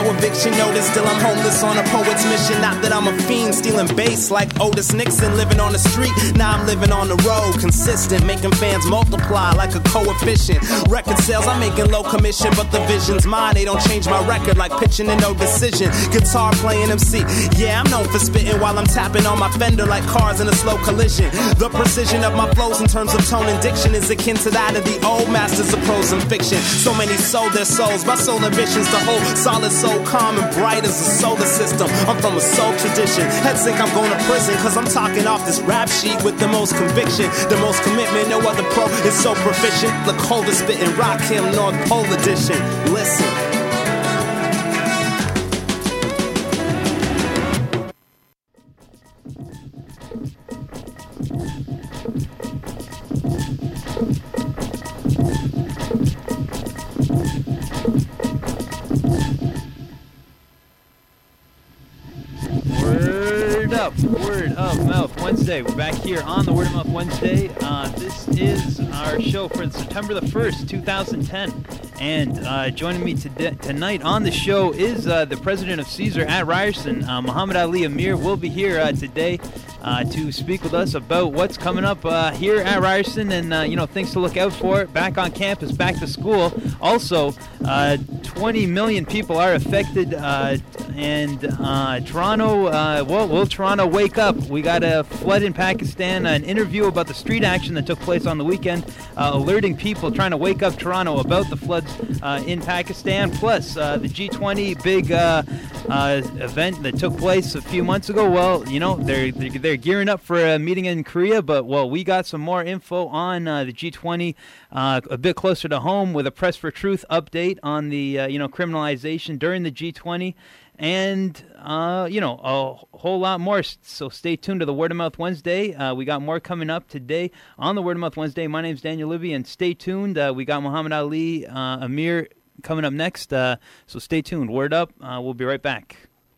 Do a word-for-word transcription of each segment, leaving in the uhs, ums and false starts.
no eviction notice. Still I'm homeless on a poet's mission. Not that I'm a fiend, stealing bass like Otis Nixon. Living on the street, now I'm living on the road. Consistent, making fans multiply like a coefficient. Record sales, I'm making low commission, but the vision's mine. They don't change my record like pitching and no decision. Guitar playing M C, yeah, I'm known for spitting while I'm tapping on my fender like cars in a slow collision. The precision of my flows in terms of tone and diction is akin to that of the old masters of prose and fiction. So many sold their souls, my soul ambitions to hold solid soul calm and bright as a solar system. I'm from a soul tradition. Heads think I'm going to prison cause I'm talking off this rap sheet with the most conviction, the most commitment. No other pro is so proficient. The coldest spitting rock him North Pole edition. Listen. Word of Mouth Wednesday. We're back here on the Word of Mouth Wednesday. Uh, this is our show for September the first, two thousand ten. And uh, joining me today, tonight on the show is uh, the president of Caesar at Ryerson, uh, Muhammad Ali Amir, will be here uh, today uh, to speak with us about what's coming up uh, here at Ryerson and, uh, you know, things to look out for. Back on campus, back to school. Also, uh, twenty million people are affected uh, and uh, Toronto, uh, well, will Toronto wake up? We got a flood in Pakistan, an interview about the street action that took place on the weekend, uh, alerting people, trying to wake up Toronto about the floods uh, in Pakistan, plus uh, the G twenty big uh, uh, event that took place a few months ago. Well, you know, they're, they're, they're gearing up for a meeting in Korea, but, well, we got some more info on uh, the G twenty uh, a bit closer to home with a Press for Truth update on the, uh, you know, criminalization during the G twenty. And, uh, you know, a whole lot more. So stay tuned to the Word of Mouth Wednesday. Uh, we got more coming up today on the Word of Mouth Wednesday. My name's Daniel Libby, and stay tuned. Uh, we got Muhammad Ali uh, Amir coming up next. Uh, so stay tuned. Word up. Uh, we'll be right back.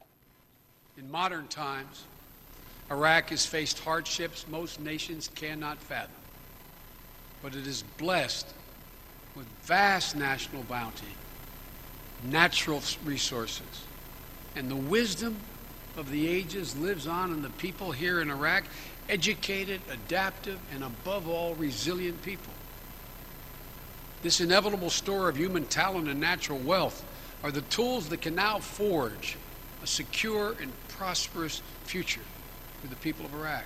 In modern times, Iraq has faced hardships most nations cannot fathom. But it is blessed with vast national bounty, natural resources, and the wisdom of the ages lives on in the people here in Iraq, educated, adaptive, and above all, resilient people. This inevitable store of human talent and natural wealth are the tools that can now forge a secure and prosperous future for the people of Iraq.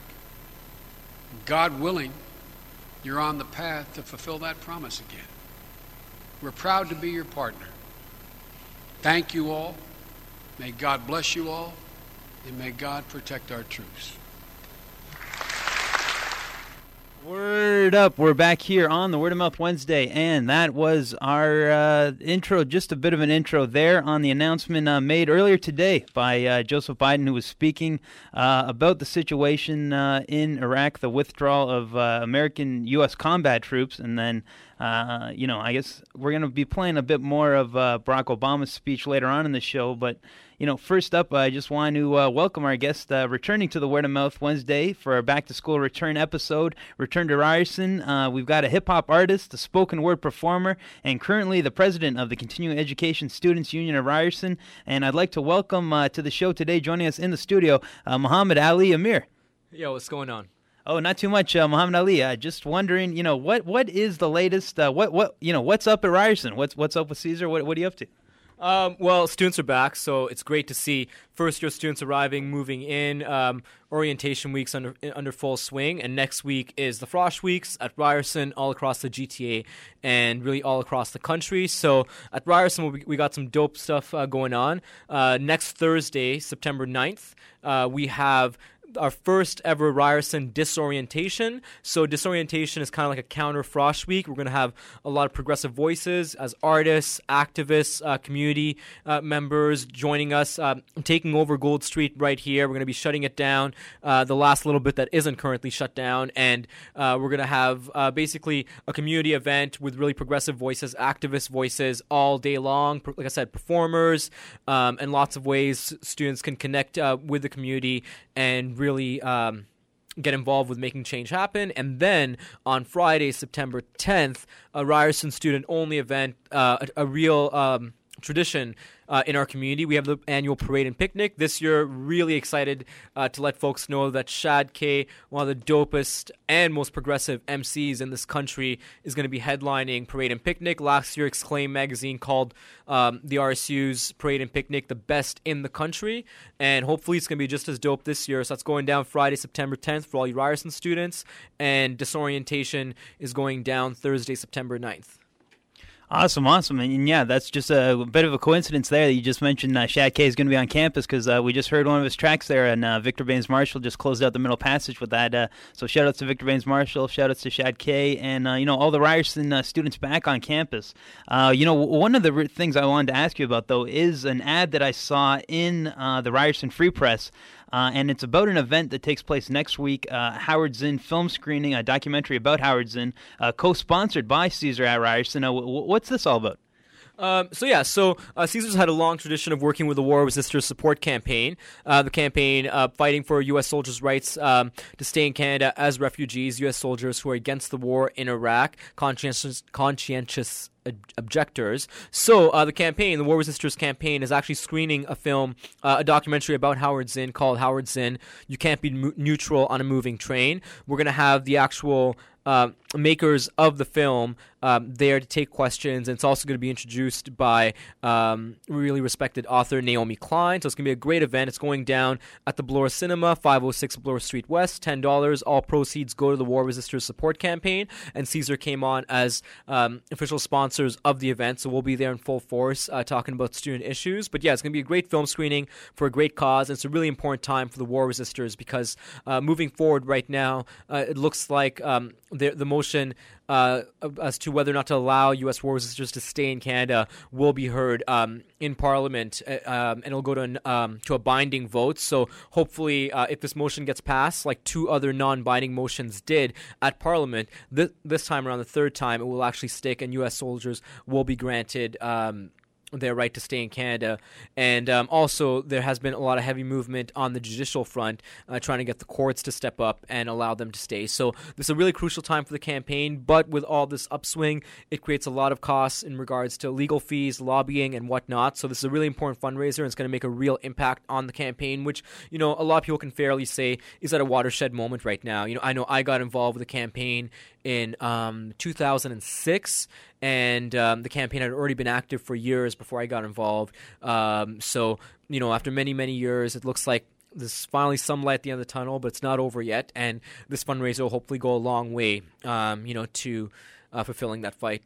God willing, you're on the path to fulfill that promise again. We're proud to be your partner. Thank you all. May God bless you all, and may God protect our troops. Word up. We're back here on the Word of Mouth Wednesday, and that was our uh, intro, just a bit of an intro there on the announcement uh, made earlier today by uh, Joseph Biden, who was speaking uh, about the situation uh, in Iraq, the withdrawal of uh, American U S combat troops, and then Uh, you know, I guess we're going to be playing a bit more of uh, Barack Obama's speech later on in the show. But, you know, first up, I just want to uh, welcome our guest uh, returning to the Word of Mouth Wednesday for our Back to School Return episode, Return to Ryerson. Uh, we've got a hip-hop artist, a spoken word performer, and currently the president of the Continuing Education Students Union of Ryerson. And I'd like to welcome uh, to the show today, joining us in the studio, uh, Muhammad Ali Amir. Yo, what's going on? Oh, not too much, uh, Muhammad Ali. Uh, just wondering, you know, what what is the latest? Uh, what what you know, what's up at Ryerson? What's what's up with Caesar? What what are you up to? Um, well, students are back, so it's great to see first-year students arriving, moving in. Um, orientation week's under under full swing, and next week is the Frosh Weeks at Ryerson, all across the G T A, and really all across the country. So at Ryerson, we, we got some dope stuff uh, going on. Uh, next Thursday, September ninth, uh, we have our first ever Ryerson Disorientation. So Disorientation is kind of like a counter Frosh Week. We're going to have a lot of progressive voices as artists, activists, uh, community uh, members joining us, uh, taking over Gold Street right here. We're going to be shutting it down, uh, the last little bit that isn't currently shut down. And uh, we're going to have uh, basically a community event with really progressive voices, activist voices all day long. Like I said, performers, um, and lots of ways students can connect uh, with the community and really um, get involved with making change happen. And then on Friday, September tenth, a Ryerson student-only event, uh, a, a real um, tradition uh, in our community. We have the annual parade and picnic. This year, really excited uh, to let folks know that Shad K, one of the dopest and most progressive M Cs in this country, is going to be headlining Parade and Picnic. Last year, Exclaim magazine called um, the R S U's Parade and Picnic the best in the country, and hopefully it's going to be just as dope this year. So that's going down Friday, September tenth for all you Ryerson students, and Disorientation is going down Thursday, September ninth. Awesome, awesome. And, and yeah, that's just a bit of a coincidence there that you just mentioned uh, Shad K is going to be on campus because uh, we just heard one of his tracks there, and uh, Victor Baines Marshall just closed out the middle passage with that. Uh, so shout outs to Victor Baines Marshall, shout outs to Shad K, and uh, you know, all the Ryerson uh, students back on campus. Uh, you know, one of the re- things I wanted to ask you about, though, is an ad that I saw in uh, the Ryerson Free Press. Uh, and it's about an event that takes place next week, uh, Howard Zinn film screening, a documentary about Howard Zinn, uh, co-sponsored by Caesar at Ryerson. Uh, w- what's this all about? Um, so yeah, so uh, Caesars had a long tradition of working with the War Resisters Support Campaign, uh, the campaign uh, fighting for U S soldiers' rights um, to stay in Canada as refugees, U S soldiers who are against the war in Iraq, conscientious, conscientious objectors. So uh, the campaign, the War Resisters campaign, is actually screening a film, uh, a documentary about Howard Zinn called Howard Zinn, You Can't Be Mo- Neutral on a Moving Train. We're going to have the actual uh, makers of the film um, there to take questions, and it's also going to be introduced by um, really respected author Naomi Klein. So it's going to be a great event. It's going down at the Bloor Cinema, five oh six Bloor Street West, ten dollars. All proceeds go to the War Resisters Support Campaign, and Caesar came on as um, official sponsors of the event, so we'll be there in full force uh, talking about student issues. But yeah, it's going to be a great film screening for a great cause, and it's a really important time for the War Resisters because uh, moving forward right now, uh, it looks like um, the, the motion uh, as to whether or not to allow U S war resistors to stay in Canada will be heard um, in Parliament, uh, um, and it'll go to, an, um, to a binding vote. So hopefully, uh, if this motion gets passed, like two other non-binding motions did at Parliament, th- this time around, the third time, it will actually stick, and U S soldiers will be granted um, their right to stay in Canada. And um, also, there has been a lot of heavy movement on the judicial front, uh, trying to get the courts to step up and allow them to stay. So this is a really crucial time for the campaign, but with all this upswing, it creates a lot of costs in regards to legal fees, lobbying, and whatnot. So this is a really important fundraiser, and it's going to make a real impact on the campaign, which, you know, a lot of people can fairly say is at a watershed moment right now. You know, I know I got involved with the campaign in um, two thousand six, and um, the campaign had already been active for years before I got involved. Um, so, you know, after many, many years, it looks like there's finally some light at the end of the tunnel, but it's not over yet. And this fundraiser will hopefully go a long way, um, you know, to uh, fulfilling that fight.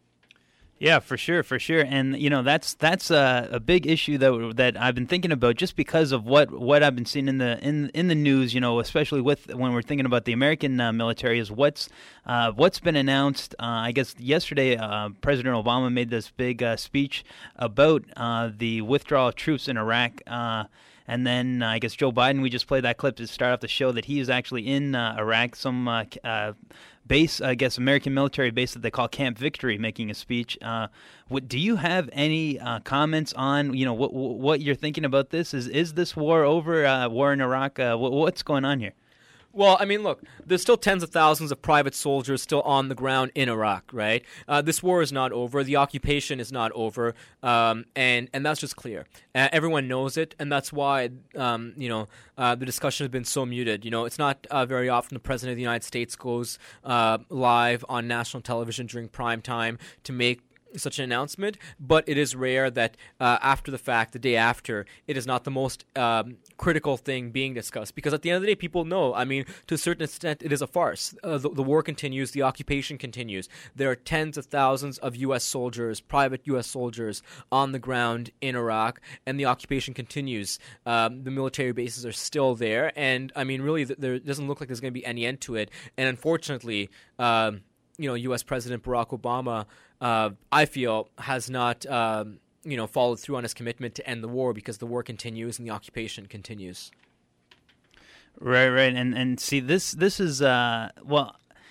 Yeah, for sure, for sure, and you know that's that's a, a big issue that that I've been thinking about just because of what, what I've been seeing in the in in the news. You know, especially with when we're thinking about the American uh, military, is what's uh, what's been announced. Uh, I guess yesterday, uh, President Obama made this big uh, speech about uh, the withdrawal of troops in Iraq. Uh, And then uh, I guess Joe Biden, we just played that clip to start off the show that he is actually in uh, Iraq, some uh, uh, base, I guess, American military base that they call Camp Victory, making a speech. Uh, what, do you have any uh, comments on, you know, what what you're thinking about this? Is is this war over, uh, war in Iraq? Uh, what, what's going on here? Well, I mean, look, there's still tens of thousands of private soldiers still on the ground in Iraq, right? Uh, this war is not over. The occupation is not over, um, and and that's just clear. Uh, everyone knows it, and that's why, um, you know, uh, the discussion has been so muted. You know, it's not uh, very often the President of the United States goes uh, live on national television during prime time to make such an announcement, but it is rare that uh, after the fact, the day after, it is not the most um, critical thing being discussed, because at the end of the day, people know, I mean, to a certain extent, it is a farce. Uh, the, the war continues, the occupation continues. There are tens of thousands of U S soldiers, private U S soldiers on the ground in Iraq, and the occupation continues. Um, the military bases are still there, and I mean, really, there doesn't look like there's going to be any end to it, and unfortunately, um, you know, U S President Barack Obama, uh, I feel, has not, um, you know, followed through on his commitment to end the war, because the war continues and the occupation continues. Right, right, and and see, this this is uh, well,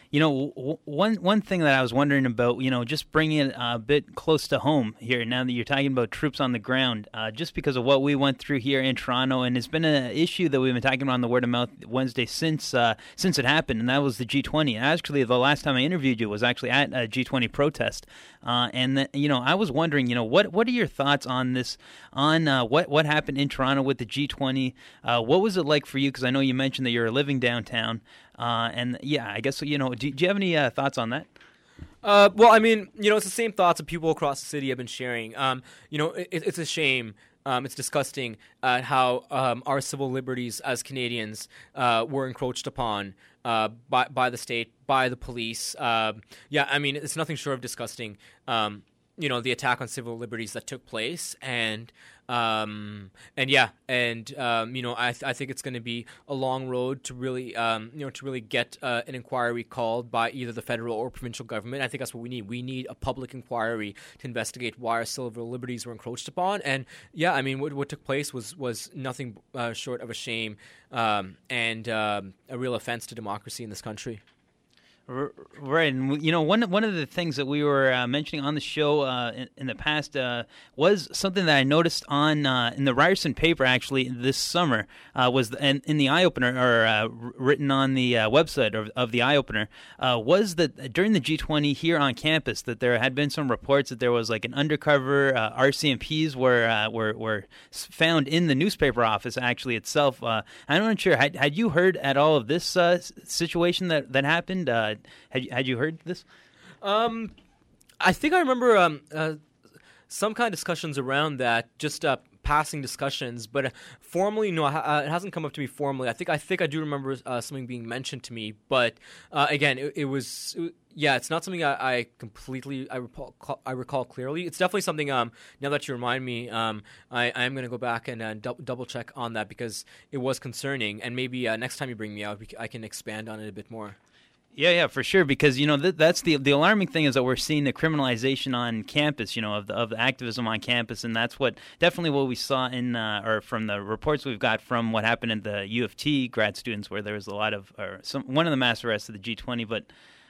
You know, w- one one thing that I was wondering about, you know, just bringing it a bit close to home here, now that you're talking about troops on the ground, uh, just because of what we went through here in Toronto, and it's been an issue that we've been talking about on the Word of Mouth Wednesday since uh, since it happened, and that was the G twenty. And actually, the last time I interviewed you was actually at a G twenty protest, uh, and the, you know, I was wondering, you know, what what are your thoughts on this, on uh, what what happened in Toronto with the G twenty? Uh, what was it like for you? Because I know you mentioned that you're living downtown. Uh, and yeah, I guess, you know, do, do you have any uh, thoughts on that? Uh, well, I mean, you know, it's the same thoughts that people across the city have been sharing. Um, you know, it, it's a shame. Um, it's disgusting uh, how um, our civil liberties as Canadians uh, were encroached upon uh, by by the state, by the police. Uh, yeah, I mean, it's nothing short of disgusting. Um, you know, the attack on civil liberties that took place, and um, and yeah, and um, you know, I th- I think it's going to be a long road to really um, you know to really get uh, an inquiry called by either the federal or provincial government. I think that's what we need. We need a public inquiry to investigate why our civil liberties were encroached upon. And yeah, I mean, what what took place was was nothing uh, short of a shame um, and um, a real offense to democracy in this country. Right, and you know, one one of the things that we were uh, mentioning on the show uh, in, in the past uh, was something that I noticed on uh, in the Ryerson paper actually this summer uh, was the, in, in the Eye Opener, or uh, written on the uh, website of, of the Eye Opener, uh, was that during the G twenty here on campus that there had been some reports that there was like an undercover uh, R C M Ps were uh, were were found in the newspaper office actually itself. Uh, I'm not sure. Had had you heard at all of this uh, situation that that happened? Uh, Had you, had you heard this? Um, I think I remember um, uh, some kind of discussions around that, just uh, passing discussions, but uh, formally, no, uh, it hasn't come up to me formally. I think I think I do remember uh, something being mentioned to me, but uh, again, it, it was it, yeah, it's not something I, I completely I recall I recall clearly. It's definitely something. Um, now that you remind me, um, I I am going to go back and uh, du- double check on that because it was concerning, and maybe uh, next time you bring me out, I can expand on it a bit more. Yeah, yeah, for sure. Because you know th- that's the the alarming thing is that we're seeing the criminalization on campus. You know, of the of the activism on campus, and that's what definitely what we saw in uh, or from the reports we've got from what happened at the U of T grad students, where there was a lot of or some one of the mass arrests of the G twenty. But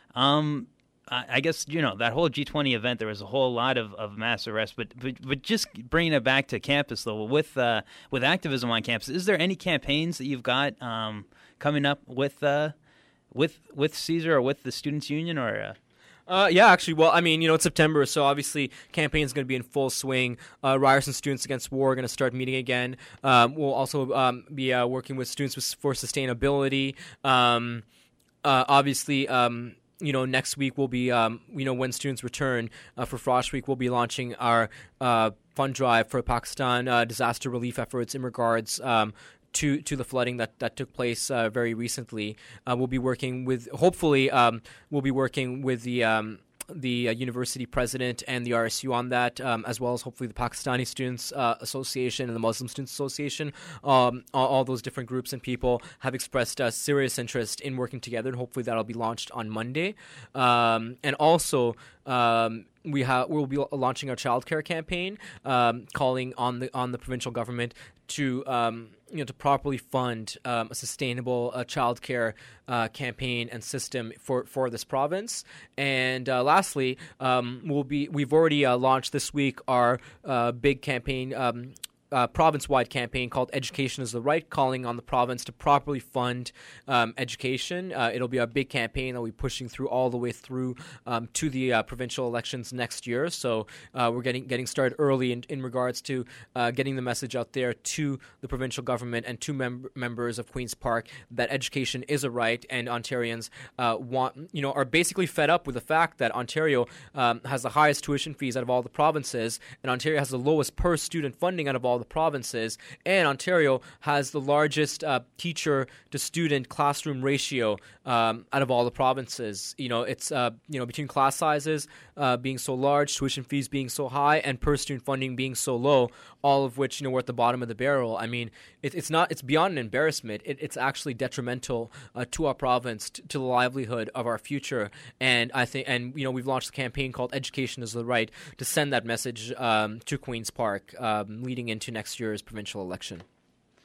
um, I, I guess you know that whole G twenty event, there was a whole lot of, of mass arrests. But, but but just bringing it back to campus though, with uh, with activism on campus, is there any campaigns that you've got um, coming up with? Uh, With with Caesar or with the Students' Union or? Uh... Uh, yeah, actually, well, I mean, you know, it's September, so obviously campaign's going to be in full swing. Uh, Ryerson Students Against War are going to start meeting again. Um, we'll also um, be uh, working with Students for Sustainability. Um, uh, obviously, um, you know, next week we'll be, um, you know, when students return uh, for Frosh Week, we'll be launching our uh, fund drive for Pakistan uh, disaster relief efforts in regards um to to the flooding that, that took place uh, very recently. Uh, we'll be working with, hopefully, um, we'll be working with the um, the uh, university president and the R S U on that, um, as well as hopefully the Pakistani Students uh, Association and the Muslim Students Association. Um, all, all those different groups and people have expressed uh, serious interest in working together, and hopefully that'll be launched on Monday. Um, and also, um, we have we'll be launching our childcare campaign, um, calling on the on the provincial government to um, you know to properly fund um, a sustainable uh, childcare uh, campaign and system for, for this province. And uh, lastly, um, we'll be we've already uh, launched this week our uh, big campaign. Um, Uh, province-wide campaign called Education is the Right, calling on the province to properly fund um, education. Uh, it'll be a big campaign that we'll be pushing through all the way through um, to the uh, provincial elections next year. So uh, we're getting getting started early in, in regards to uh, getting the message out there to the provincial government and to mem- members of Queen's Park that education is a right, and Ontarians uh, want you know are basically fed up with the fact that Ontario um, has the highest tuition fees out of all the provinces, and Ontario has the lowest per student funding out of all the provinces, and Ontario has the largest uh, teacher to student classroom ratio um, out of all the provinces. You know, it's uh, you know between class sizes uh, being so large, tuition fees being so high, and per student funding being so low, all of which you know we're at the bottom of the barrel. I mean, it, it's not it's beyond an embarrassment. It, it's actually detrimental uh, to our province, t- to the livelihood of our future. And I think, and you know, we've launched a campaign called Education is the Right to send that message um, to Queen's Park, um, leading into next year's provincial election.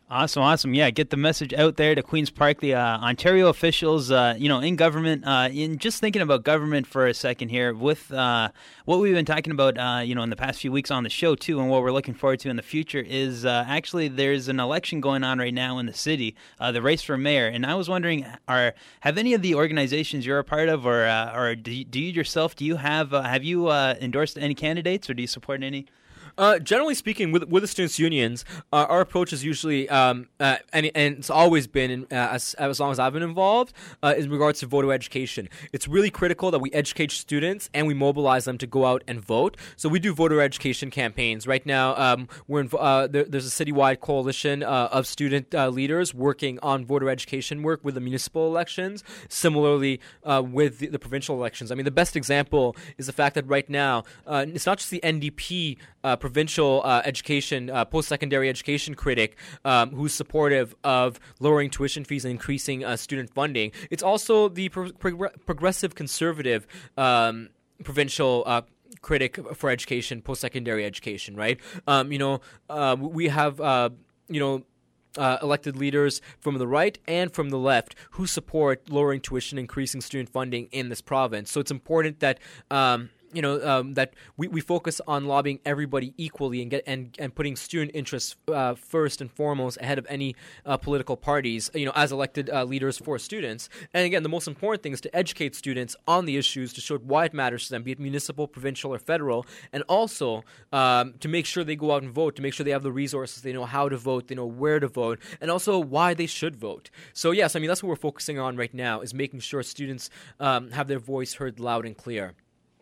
Awesome, awesome. Yeah, get the message out there to Queen's Park, the uh, Ontario officials, uh, you know, in government, uh, in just thinking about government for a second here with uh, what we've been talking about, uh, you know, in the past few weeks on the show, too, and what we're looking forward to in the future is uh, actually there's an election going on right now in the city, uh, the race for mayor. And I was wondering, are have any of the organizations you're a part of or uh, or do you, do you yourself, do you have, uh, have you uh, endorsed any candidates or do you support any? Uh, generally speaking, with with the students' unions, uh, our approach is usually, um, uh, and, and it's always been, uh, as as long as I've been involved, uh, in regards to voter education. It's really critical that we educate students and we mobilize them to go out and vote. So we do voter education campaigns. Right now, um, we're in, uh, there, there's a citywide coalition uh, of student uh, leaders working on voter education work with the municipal elections. Similarly, uh, with the, the provincial elections. I mean, the best example is the fact that right now, uh, it's not just the N D P Uh, provincial uh, education, uh, post-secondary education critic um, who's supportive of lowering tuition fees and increasing uh, student funding. It's also the pro- pro- progressive conservative um, provincial uh, critic for education, post-secondary education, right? Um, you know, uh, we have, uh, you know, Uh, elected leaders from the right and from the left who support lowering tuition, increasing student funding in this province. So it's important that um, you know um, that we, we focus on lobbying everybody equally and get and, and putting student interests uh, first and foremost ahead of any uh, political parties. You know, as elected uh, leaders for students. And again, the most important thing is to educate students on the issues, to show why it matters to them, be it municipal, provincial, or federal, and also um, to make sure they go out and vote, to make sure they have the resources, they know how to vote, they know where to vote, and also why they should vote. So yes, I mean, that's what we're focusing on right now, is making sure students um, have their voice heard loud and clear.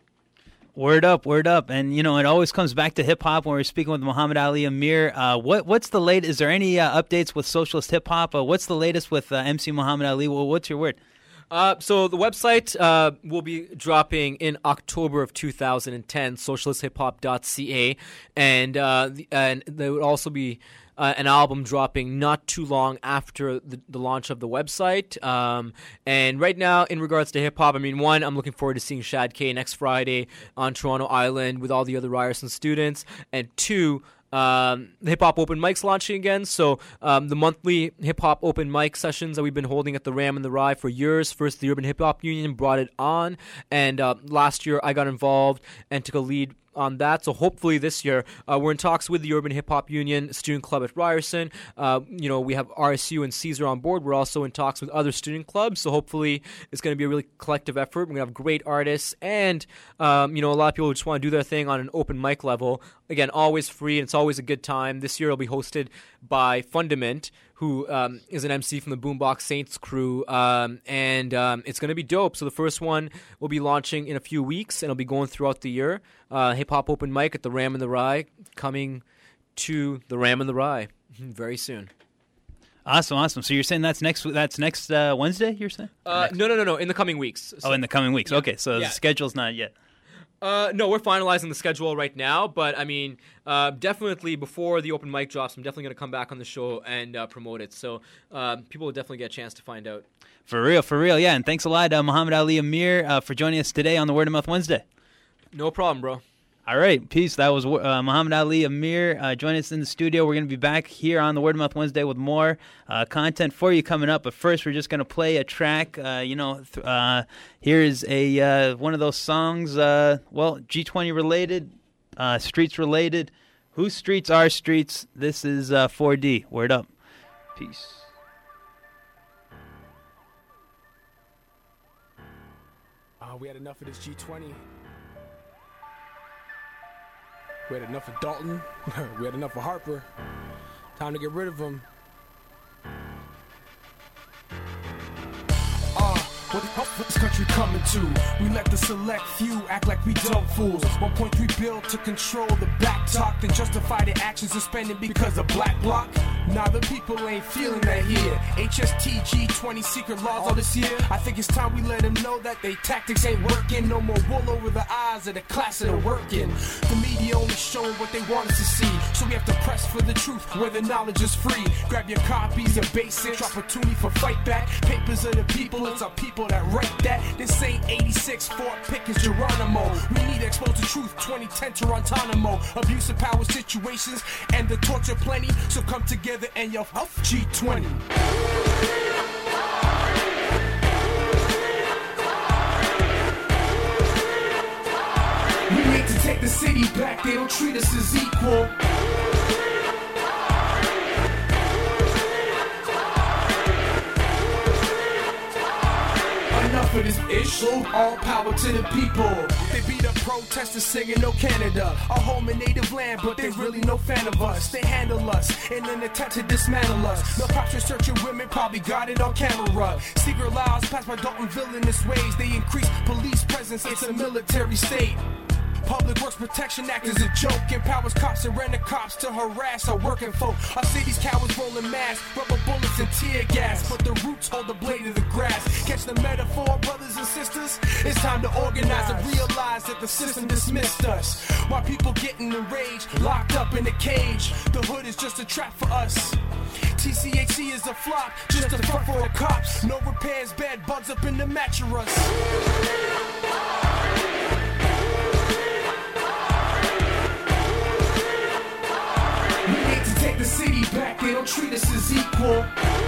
Word up, word up. And, you know, it always comes back to hip-hop when we're speaking with Muhammad Ali Amir. Uh, what What's the latest? Is there any uh, updates with socialist hip-hop? Uh, what's the latest with uh, M C Muhammad Ali? Well, what's your word? Uh, so the website uh, will be dropping in October of two thousand ten, socialist hip hop dot c a, and uh, the, and there would also be uh, an album dropping not too long after the, the launch of the website. Um, and right now, in regards to hip hop, I mean, one, I'm looking forward to seeing Shad K next Friday on Toronto Island with all the other Ryerson students, and two, Um, the Hip Hop Open Mic's launching again, so um, the monthly Hip Hop Open Mic sessions that we've been holding at the Ram and the Rye for years. First, the Urban Hip Hop Union brought it on, and uh, last year I got involved and took a lead on that. So hopefully this year uh, we're in talks with the Urban Hip Hop Union Student Club at Ryerson. Uh, you know, we have R S U and Caesar on board. We're also in talks with other student clubs. So hopefully it's going to be a really collective effort. We're going to have great artists and, um, you know, a lot of people who just want to do their thing on an open mic level. Again, always free, and it's always a good time. This year it'll be hosted by Fundament, who um, is an M C from the Boombox Saints crew, um, and um, it's going to be dope. So the first one will be launching in a few weeks, and it'll be going throughout the year. Uh, Hip Hop Open Mic at the Ram and the Rye, coming to the Ram and the Rye very soon. Awesome, awesome. So you're saying that's next that's next uh, Wednesday, you're saying? Uh, next? No, no, no, no, in the coming weeks. So, oh, in the coming weeks. Yeah. Okay, so Yeah. the schedule's not yet. Uh, no, we're finalizing the schedule right now, but I mean, uh, definitely before the open mic drops, I'm definitely going to come back on the show and uh, promote it. So uh, people will definitely get a chance to find out. For real, for real, yeah. And thanks a lot, uh, Muhammad Ali Amir, uh, for joining us today on the Word of Mouth Wednesday. No problem, bro. All right, peace. That was uh, Muhammad Ali Amir uh, joining us in the studio. We're going to be back here on the Word of Mouth Wednesday with more uh, content for you coming up. But first, we're just going to play a track. Uh, you know, th- uh, here is a uh, one of those songs. Uh, well, G twenty related, uh, streets related. Whose streets are streets? This is uh, four D. Word up. Peace. Uh, we had enough of this G twenty. We had enough of Dalton. We had enough of Harper. Time to get rid of him. Uh, what the fuck this country coming to? We let the select few act like we dumb fools. one point three bill to control the back talk, then justify their actions suspended because of black bloc. Now the people ain't feeling that here. H S T G twenty secret laws all this year. I think it's time we let them know that they tactics ain't working. No more wool over the eyes of the class of the working. The media only showing what they want us to see. So we have to press for the truth where the knowledge is free. Grab your copies of basics, opportunity for fight back. Papers of the people, it's our people that write that. This ain't eighty-six, Fort Pickens, Geronimo. We need to expose the truth, twenty ten Torontonimo. Abuse of power situations and the torture plenty. So come together and your G twenty. We need to take the city back, they don't treat us as equal. Enough of this issue, all power to the people. They beat up protesters singing no Canada, our home and native land, but they really no fan of us. They handle us in an attempt to dismantle us. No cops researching women, probably got it on camera. Secret laws passed by Dalton villainous ways. They increase police presence, it's a military state. Public Works Protection Act is a joke. Empowers cops and rent cops to harass our working folk. Our city's cowards rolling masks, rubber bullets and tear gas. But the roots hold the blade of the grass. Catch the metaphor, brothers and sisters? It's time to organize and realize that the system dismissed us. While people getting enraged, locked up in a cage. The hood is just a trap for us. T C H C is a flop, just a front for the cops. No repairs, bad bugs up in the mattress. Take the city back, they don't treat us as equal.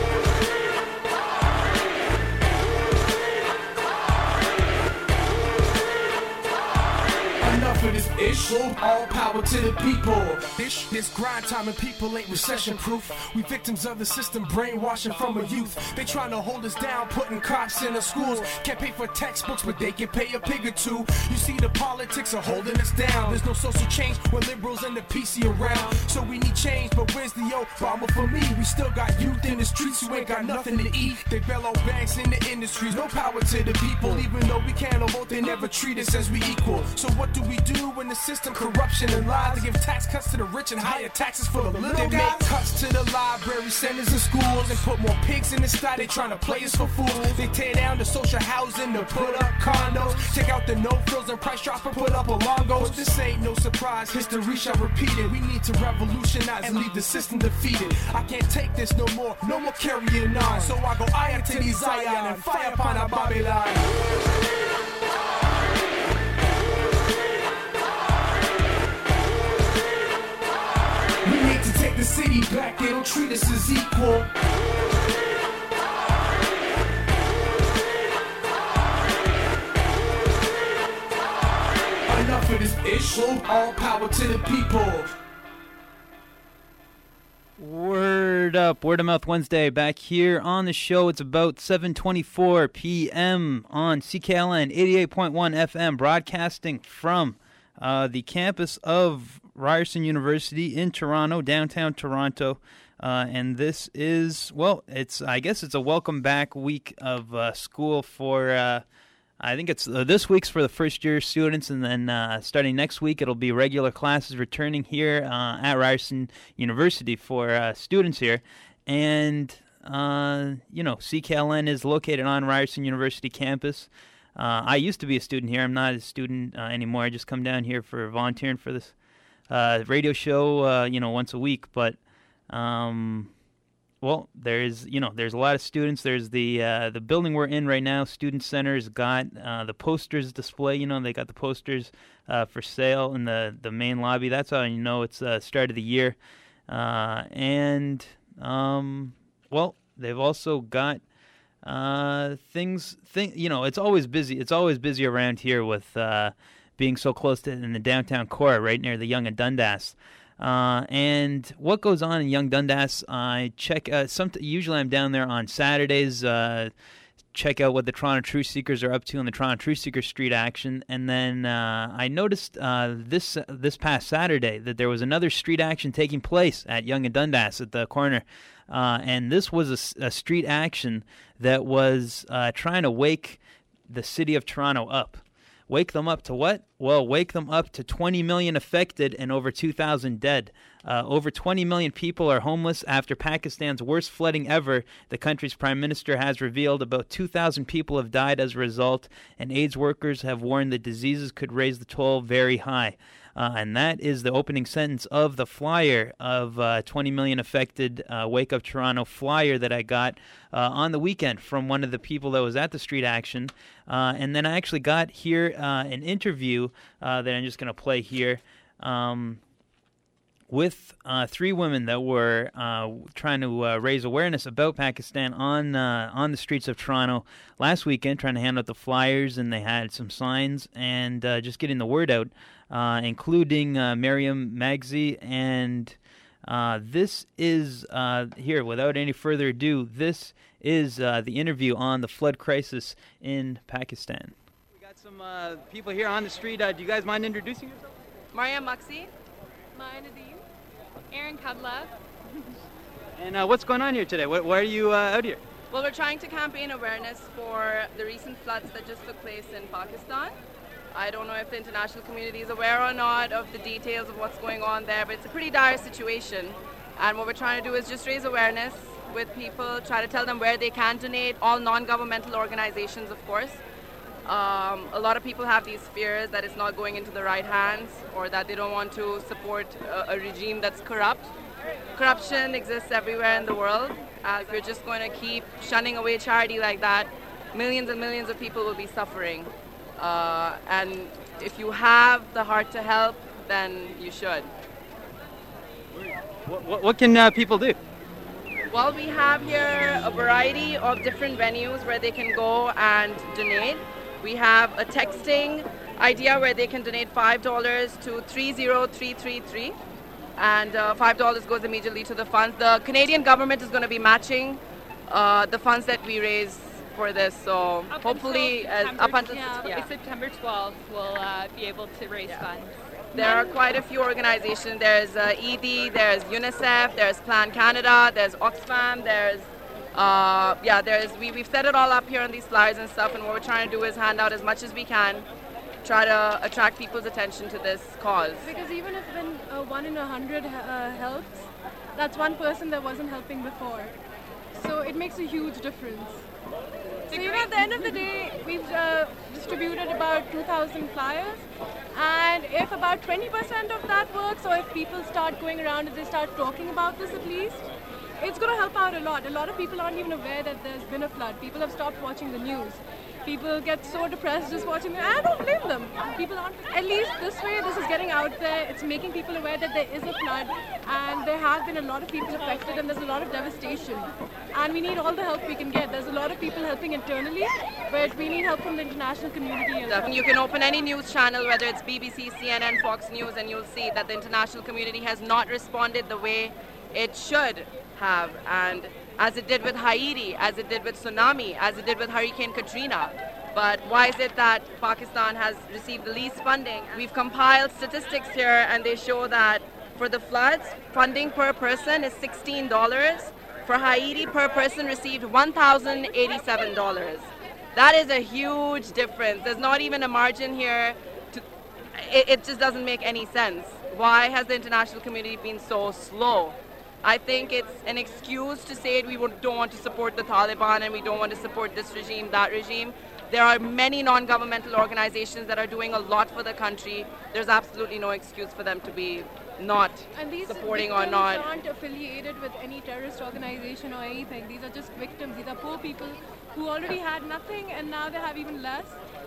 Enough of this issue, all power to the people. This, this grind time and people ain't recession proof. We victims of the system, brainwashing from a youth. They trying to hold us down, putting cops in the schools. Can't pay for textbooks, but they can pay a pig or two. You see the politics are holding us down. There's no social change when liberals and the P C around. So we need change, but where's the Obama for me? We still got youth in the streets who ain't got nothing to eat. They bail out banks in the industries, no power to the people. Even though we can't vote, they never treat us as we equal. So what do we do when the system corruption and lies? They give tax cuts to the rich and higher taxes for the little guys. They make cuts to the library, centers and schools, and put more pigs in the sty. They trying to play us for fools. They tear down the social housing to put up condos. Take out the no-frills and price drops and put up alongos. This ain't no surprise, history shall repeat it. We need to revolutionize and leave the system defeated. I can't take this no more, no more carrying on. So I go iron to these Zion and fire upon our Babylon. The city back, they don't treat us as equal. Enough of this issue, all power to the people. Word up, Word of Mouth Wednesday back here on the show. It's about seven twenty-four p.m. on C K L N eighty-eight point one F M, broadcasting from uh, the campus of Ryerson University in Toronto, downtown Toronto, uh, and this is, well, it's I guess it's a welcome back week of uh, school for, uh, I think it's uh, this week's for the first year students, and then uh, starting next week it'll be regular classes returning here uh, at Ryerson University for uh, students here, and uh, you know, C K L N is located on Ryerson University campus. Uh, I used to be a student here. I'm not a student uh, anymore. I just come down here for volunteering for this Uh, radio show, uh, you know, once a week, but, um, well, there's, you know, there's a lot of students. There's the uh, the building we're in right now, Student Center's got uh, the posters display, you know, they got the posters uh, for sale in the, the main lobby. That's how you know it's uh, start of the year. Uh, and, um, well, they've also got uh, things, thing, you know, it's always busy. It's always busy around here with, uh, being so close to in the downtown core, right near the Yonge and Dundas. Uh, and what goes on in Yonge Dundas, I check, uh, some, usually I'm down there on Saturdays, uh, check out what the Toronto Truth Seekers are up to in the Toronto Truth Seekers street action. And then uh, I noticed uh, this this past Saturday that there was another street action taking place at Yonge and Dundas at the corner. Uh, and this was a, a street action that was uh, trying to wake the city of Toronto up. Wake them up to what? Well, wake them up to twenty million affected and over two thousand dead. Uh, over twenty million people are homeless after Pakistan's worst flooding ever. The country's prime minister has revealed about two thousand people have died as a result, and AIDS workers have warned that diseases could raise the toll very high. uh, and that is the opening sentence of the flyer of uh, twenty million affected uh, Wake Up Toronto flyer that I got uh, on the weekend from one of the people that was at the street action. Uh, and then I actually got here uh, an interview uh, that I'm just going to play here. Um, with uh, three women that were uh, trying to uh, raise awareness about Pakistan on uh, on the streets of Toronto last weekend, trying to hand out the flyers, and they had some signs and uh, just getting the word out, uh, including uh, Mariam Magzi. And uh, this is, uh, here, without any further ado, this is uh, the interview on the flood crisis in Pakistan. We got some uh, people here on the street. Uh, do you guys mind introducing yourself? Mariam Magzi. Maya Nadeem. Aaron Kadla. And uh, what's going on here today? Why, why are you uh, out here? Well, we're trying to campaign awareness for the recent floods that just took place in Pakistan. I don't know if the international community is aware or not of the details of what's going on there, but it's a pretty dire situation. And what we're trying to do is just raise awareness with people, try to tell them where they can donate, all non-governmental organizations, of course. Um, a lot of people have these fears that it's not going into the right hands or that they don't want to support a, a regime that's corrupt. Corruption exists everywhere in the world. Uh, if you're just going to keep shunning away charity like that, millions and millions of people will be suffering. Uh, and if you have the heart to help, then you should. What, what, what can uh, people do? Well, we have here a variety of different venues where they can go and donate. We have a texting idea where they can donate five dollars to three zero three three three, and uh, five dollars goes immediately to the funds. The Canadian government is going to be matching uh, the funds that we raise for this, so up hopefully until as, up until yeah, yeah. September twelfth, we'll uh, be able to raise Yeah. funds. There are quite a few organizations. There's uh, E D, there's UNICEF, there's Plan Canada, there's Oxfam, there's Uh, yeah, there's we, we've set it all up here on these flyers and stuff, and what we're trying to do is hand out as much as we can, try to attract people's attention to this cause. Because even if when uh, one in a hundred uh, helps, that's one person that wasn't helping before. So it makes a huge difference. So you know, at the end of the day, we've uh, distributed about two thousand flyers, and if about twenty percent of that works, or if people start going around and they start talking about this at least, it's going to help out a lot. A lot of people aren't even aware that there's been a flood. People have stopped watching the news. People get so depressed just watching it. I don't blame them. People aren't. At least this way, this is getting out there. It's making people aware that there is a flood, and there have been a lot of people affected, and there's a lot of devastation. And we need all the help we can get. There's a lot of people helping internally, but we need help from the international community as well. You can open any news channel, whether it's B B C, C N N, Fox News, and you'll see that the international community has not responded the way it should have, and as it did with Haiti, as it did with tsunami, as it did with Hurricane Katrina. But why is it that Pakistan has received the least funding? We've compiled statistics here, and they show that for the floods, funding per person is sixteen dollars. For Haiti, per person received one thousand eighty-seven dollars. That is a huge difference. There's not even a margin here. To, it, it just doesn't make any sense. Why has the international community been so slow? I think it's an excuse to say we don't want to support the Taliban and we don't want to support this regime, that regime. There are many non-governmental organizations that are doing a lot for the country. There's absolutely no excuse for them to be not and these supporting or victims not. aren't affiliated with any terrorist organization or anything. These are just victims. These are poor people who already had nothing and now they have even less.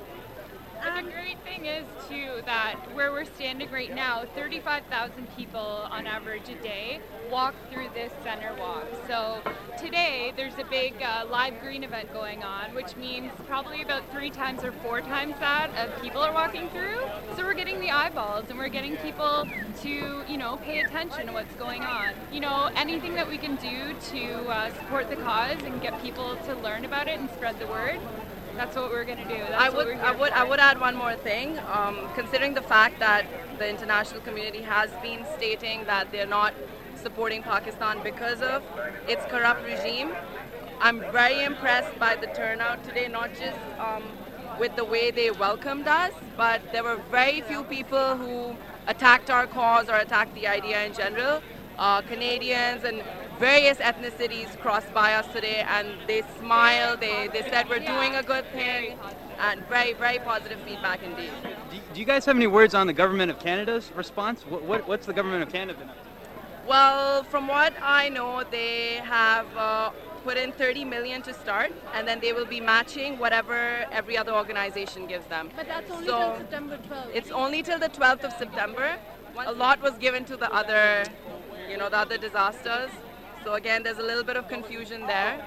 But the great thing is, too, that where we're standing right now, thirty-five thousand people on average a day walk through this center walk. So today, there's a big uh, live green event going on, which means probably about three times or four times that of people are walking through. So we're getting the eyeballs, and we're getting people to, you know, pay attention to what's going on. You know, anything that we can do to uh, support the cause and get people to learn about it and spread the word. That's what we're going to do. That's I what would, we're here I would, for. I would add one more thing. Um, considering the fact that the international community has been stating that they're not supporting Pakistan because of its corrupt regime, I'm very impressed by the turnout today. Not just um, with the way they welcomed us, but there were very few people who attacked our cause or attacked the idea in general. Uh, Canadians and various ethnicities crossed by us today, and they smiled, they, they said we're doing a good thing, and very, very positive feedback indeed. do, do you guys have any words on the government of Canada's response? What, what what's the government of Canada been up to? Well, from what I know, they have uh, put in thirty million to start, and then they will be matching whatever every other organization gives them. But that's only So, till September twelfth. It's only till the twelfth of September. A lot was given to the other, you know, the other disasters. So again, there's a little bit of confusion there.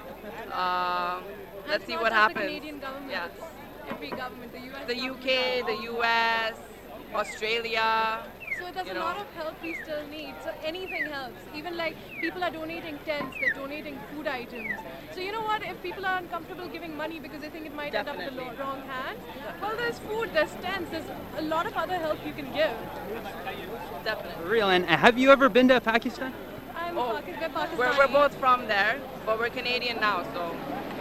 Uh, And let's it's see not what just happens. The Canadian government, Yeah. it's every government, the U S The U government K, as well. the U S, Australia. So there's you a know. lot of help we still need. So anything helps. Even like people are donating tents, they're donating food items. So you know what? If people are uncomfortable giving money because they think it might end up in the Definitely. lo- wrong hands, well, there's food, there's tents, there's a lot of other help you can give. Definitely. For real. And have you ever been to Pakistan? I'm Oh, Pakistan, Pakistani. We're, we're both from there, but we're Canadian now, so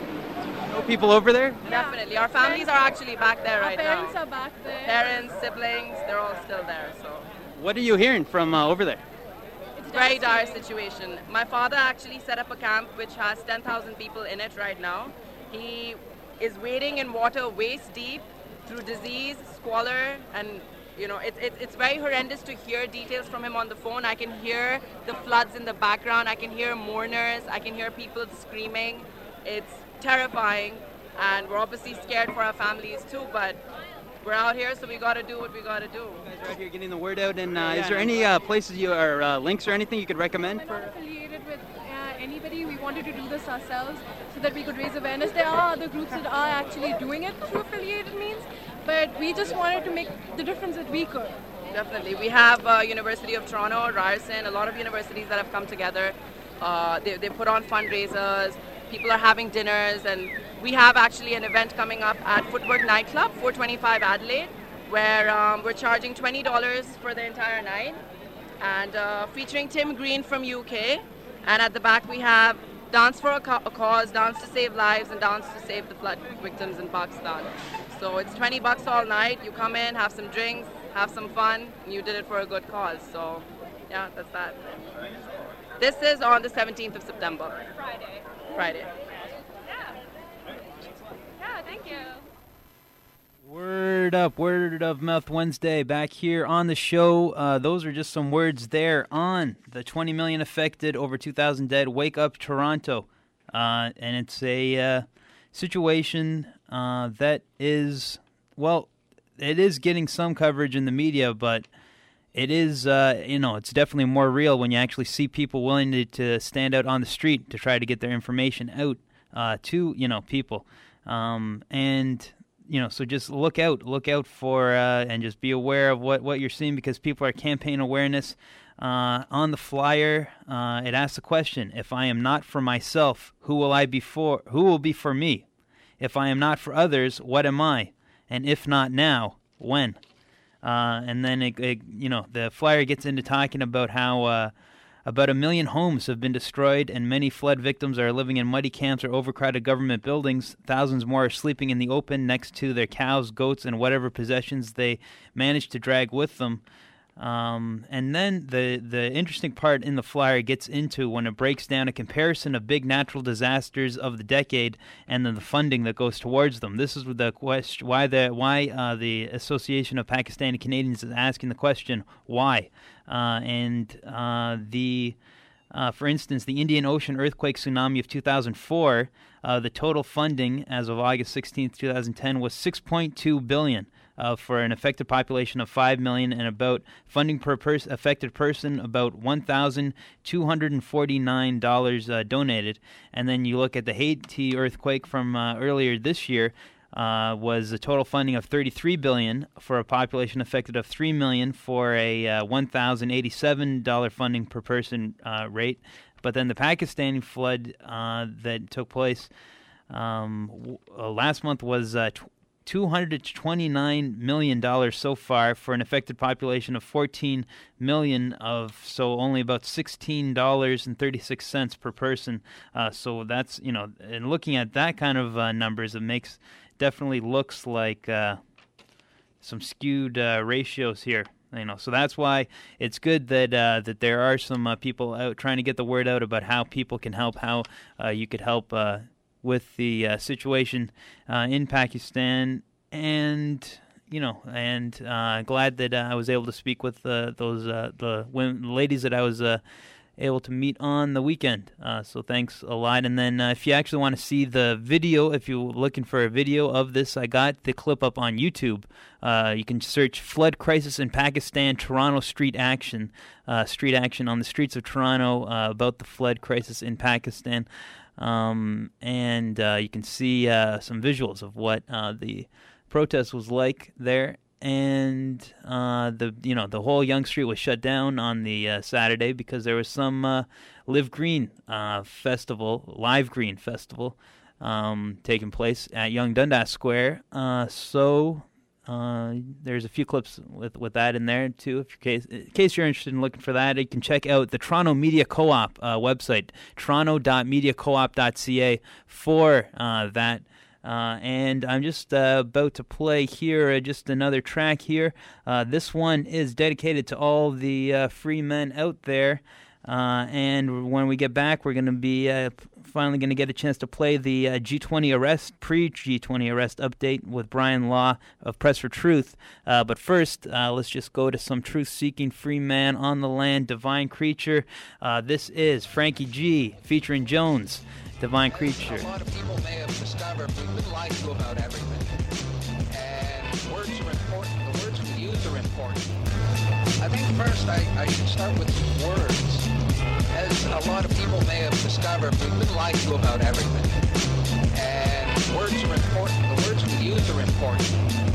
Know people over there? definitely. Our families are actually back there Our right parents now. are back there. Parents, siblings, they're all still there, so. What are you hearing from uh, over there? It's Very dire devastating. situation. My father actually set up a camp which has ten thousand people in it right now. He is wading in water waist deep through disease, squalor, and you know, it's it's it's very horrendous to hear details from him on the phone. I can hear the floods in the background. I can hear mourners. I can hear people screaming. It's terrifying, and we're obviously scared for our families too, but we're out here, so we got to do what we got to do. You guys are out here getting the word out. And uh, is there any uh, places you or uh, links or anything you could recommend We're for? not affiliated with uh, anybody. We wanted to do this ourselves so that we could raise awareness. There are other groups that are actually doing it through affiliated means, but we just wanted to make the difference that we could. Definitely. We have uh, University of Toronto, Ryerson, a lot of universities that have come together. Uh, they, they put on fundraisers. People are having dinners, and we have actually an event coming up at Footwork Nightclub, four twenty-five Adelaide, where um, we're charging twenty dollars for the entire night, and uh, featuring Tim Green from U K. And at the back we have Dance for a, Ca- a Cause, Dance to Save Lives, and Dance to Save the Flood Victims in Pakistan. So it's twenty bucks all night. You come in, have some drinks, have some fun, and you did it for a good cause. So yeah, that's that. This is on the seventeenth of September. Friday. Friday. Yeah. Yeah, thank you. Word up, word of mouth Wednesday back here on the show. Uh, those are just some words there on the twenty million affected, over two thousand dead. Wake up, Toronto. Uh, and it's a uh, situation uh, that is, well, it is getting some coverage in the media, but it is, uh, you know, it's definitely more real when you actually see people willing to, to stand out on the street to try to get their information out uh, to, you know, people. Um, and, you know, so just look out, look out for, uh, and just be aware of what, what you're seeing, because people are campaign awareness. Uh, on the flyer, uh, it asks the question, if I am not for myself, who will I be for? Who will be for me? If I am not for others, what am I? And if not now, when? Uh, and then, it, it, you know, the flyer gets into talking about how uh, about a million homes have been destroyed and many flood victims are living in muddy camps or overcrowded government buildings. Thousands more are sleeping in the open next to their cows, goats, and whatever possessions they managed to drag with them. Um, and then the, the interesting part in the flyer gets into when it breaks down a comparison of big natural disasters of the decade and then the funding that goes towards them. This is the question why the why uh, the Association of Pakistani Canadians is asking the question why, uh, and uh, the uh, for instance the Indian Ocean earthquake tsunami of two thousand four, uh, the total funding as of August sixteenth, two thousand ten was six point two billion dollars. Uh, for an affected population of five million, and about funding per pers- affected person about one thousand two hundred forty-nine dollars uh, donated. And then you look at the Haiti earthquake from uh, earlier this year, uh, was a total funding of thirty-three billion dollars for a population affected of three million for a uh, one thousand eighty-seven dollars funding per person uh, rate. But then the Pakistani flood uh, that took place um, w- uh, last month was uh, tw- two hundred twenty-nine million dollars so far for an affected population of fourteen million of, so only about sixteen dollars and thirty-six cents per person. Uh, so that's, you know, and looking at that kind of uh, numbers, it makes, definitely looks like uh, some skewed uh, ratios here. You know, so that's why it's good that uh, that there are some uh, people out trying to get the word out about how people can help, how uh, you could help uh, with the uh, situation uh, in Pakistan. And, you know, and uh, glad that uh, I was able to speak with uh, those uh, the women, ladies that I was uh, able to meet on the weekend. Uh, so thanks a lot. And then uh, if you actually want to see the video, if you're looking for a video of this, I got the clip up on YouTube. Uh, you can search Flood Crisis in Pakistan, Toronto Street Action, uh, street action on the streets of Toronto uh, about the flood crisis in Pakistan. Um, and uh, you can see uh, some visuals of what uh, the protest was like there. And uh, the you know the whole Yonge Street was shut down on the uh, Saturday because there was some uh, Live Green uh, festival, Live Green festival, um, taking place at Yonge Dundas Square. Uh, so uh, there's a few clips with, with that in there too. If you're case, in case you're interested in looking for that, you can check out the Toronto Media Co-op uh, website, toronto dot media co op dot c a for uh, that. Uh, and I'm just uh, about to play here uh, just another track here. Uh, this one is dedicated to all the uh, free men out there. Uh, and when we get back, we're going to be uh, finally going to get a chance to play the uh, G twenty arrest, pre-G twenty arrest update with Brian Law of Press for Truth. Uh, but first, uh, let's just go to some truth-seeking free man on the land, Divine Creature. Uh, this is Frankie G featuring Jones. Divine Creature. A lot of people may have discovered we've been lied to about everything. And words are important. The words we use are important. I think first I, I should start with some words. As a lot of people may have discovered, we've been lied to about everything. And words are important. The words we use are important.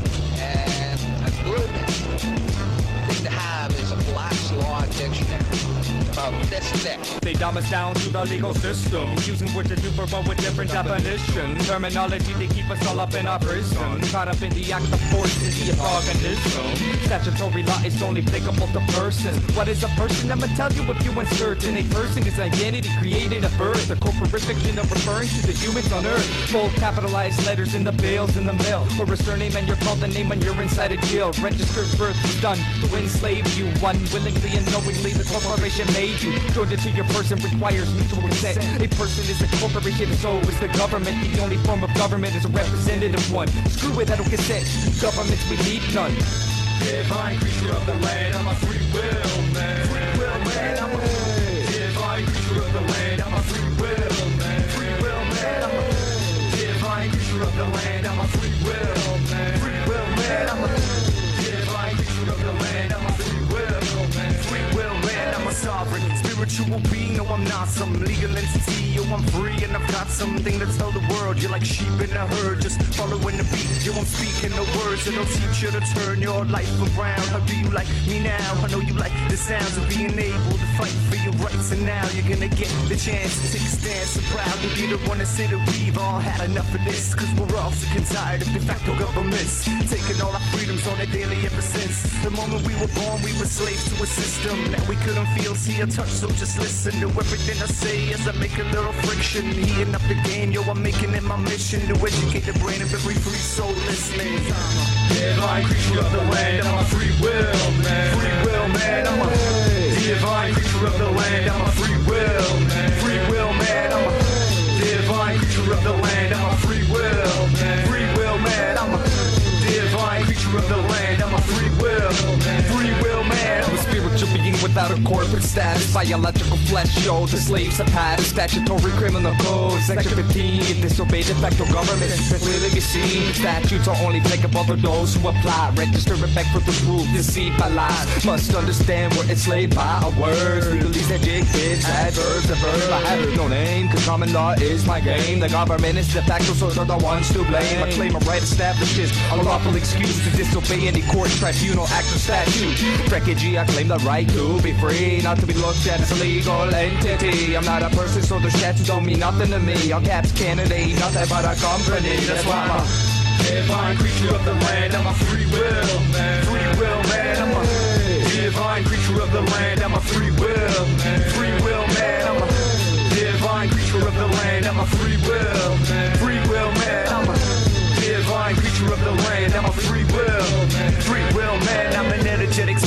And a good thing to have is a Black's Law dictionary. About this thick. They dumb us down to the legal system, using words to do but with different definitions. Terminology, they keep us all up in our prison, caught up in the act of force in the organism. Statutory law is only applicable to persons. What is a person? I'ma tell you if you uncertain. A person is identity created at birth, a corporate fiction of referring to the humans on earth. Full capitalized letters in the bills in the mail, or a surname and you're called the name when you're inside a jail. Registered birth was done to enslave you, unwillingly and knowingly the corporation made you. Joined into your person requires mutual consent. A person is a corporation, so is the government. The only form of government is a representative one. Screw it, I don't consent. Governments, we need none. Divine creature of the land, I'm a free will man. Free will man, I'm a divine creature of the land, I'm a free will man. Free will man, I'm a divine creature of the land, I'm a free will man. Free will man, I'm a divine creature of the land, I'm a free will man. Free will man, I'm a sovereign, spiritual being. No, I'm not some legal entity. Yo, I'm free and I've got something to tell the world. You're like sheep in a herd, just following the beat. Yo, I'm speaking the words that'll teach you to turn your life around. How do you like me now? I know you like the sounds of being able to fight for your rights. And now you're gonna get the chance to take a stand. So proud to be the one to say that we've all had enough of this. Cause we're all sick and tired of de facto governments taking all our freedoms on a daily ever since the moment we were born. We were slaves to a system that we couldn't feel, see or touch. So just listen to everything I say as I make a little friction. Heating up the game, yo, I'm making it my mission to educate the brain of every free soul listening. Divine creature of the land, I'm a free will man. Free will man, I'm a divine creature of the land, I'm a free will man. Free will man, I'm a divine creature of the land, I'm a free will man. Free will man, I'm a divine creature of the land, I'm a free will man. Free will man, I'm a spiritual being without a corporate status. Biological flesh, yo, the slaves have had a statutory criminal code. Section fifteen, if disobey de facto government, it's clearly be seen. Statutes are only applicable to those who apply. Register and beg for the rules, deceived by lies. Must understand we're enslaved by our words. Legalese, adjectives, adverbs, and verbs. I have no name, cause common law is my game. The government is de facto, so they're the ones to blame. I claim a right establishes a lawful excuse to disobey any court, tribunal, act, or statute. Frankie G, I claim the right to be free, not to be looked at as a legal entity. I'm not a person, so the statutes don't mean nothing to me. All caps Canada ain't nothing but a company. That's why I'm a divine creature of the land. I'm a free will man. Free will man. I'm a divine creature of the land. I'm a free will man. Free will man. I'm a divine creature of the land. I'm a free will man. Free will man. I'm a divine creature of the land. I'm a free will man. Free will man. I'm an energetic spirit, so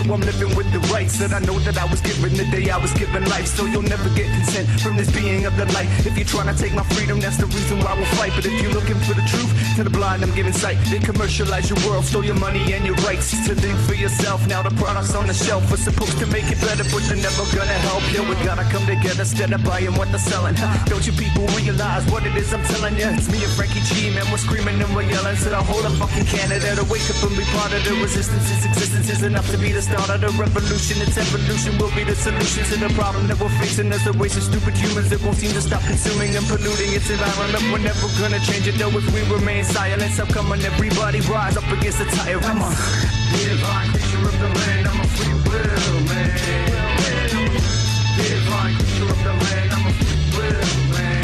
I'm living with the rights that I know that I was given the day I was given life. So you'll never get consent from this being of the light. If you're trying to take my freedom, that's the reason why we'll fight. But if you're looking for the truth, to the blind I'm giving sight. They commercialize your world, stole your money and your rights to think for yourself. Now the products on the shelf are supposed to make it better, but they're never gonna help you. We gotta come together instead of buying what they're selling. Don't you people realize what it is I'm telling you? It's me and Frankie G, man, we're screaming and we're yelling. So the whole of fucking Canada to wake up and be part of the resistance. Its existence is enough to be the start of the revolution. Its evolution will be the solution to the problem that we're facing as a race of stupid humans that won't seem to stop consuming and polluting its environment. We're never gonna change it though if we remain silent. So come on, everybody, rise up against the tyrant. Come on. The divine creature of the land, I'm a free will man. The divine creature of the land, I'm a free will man.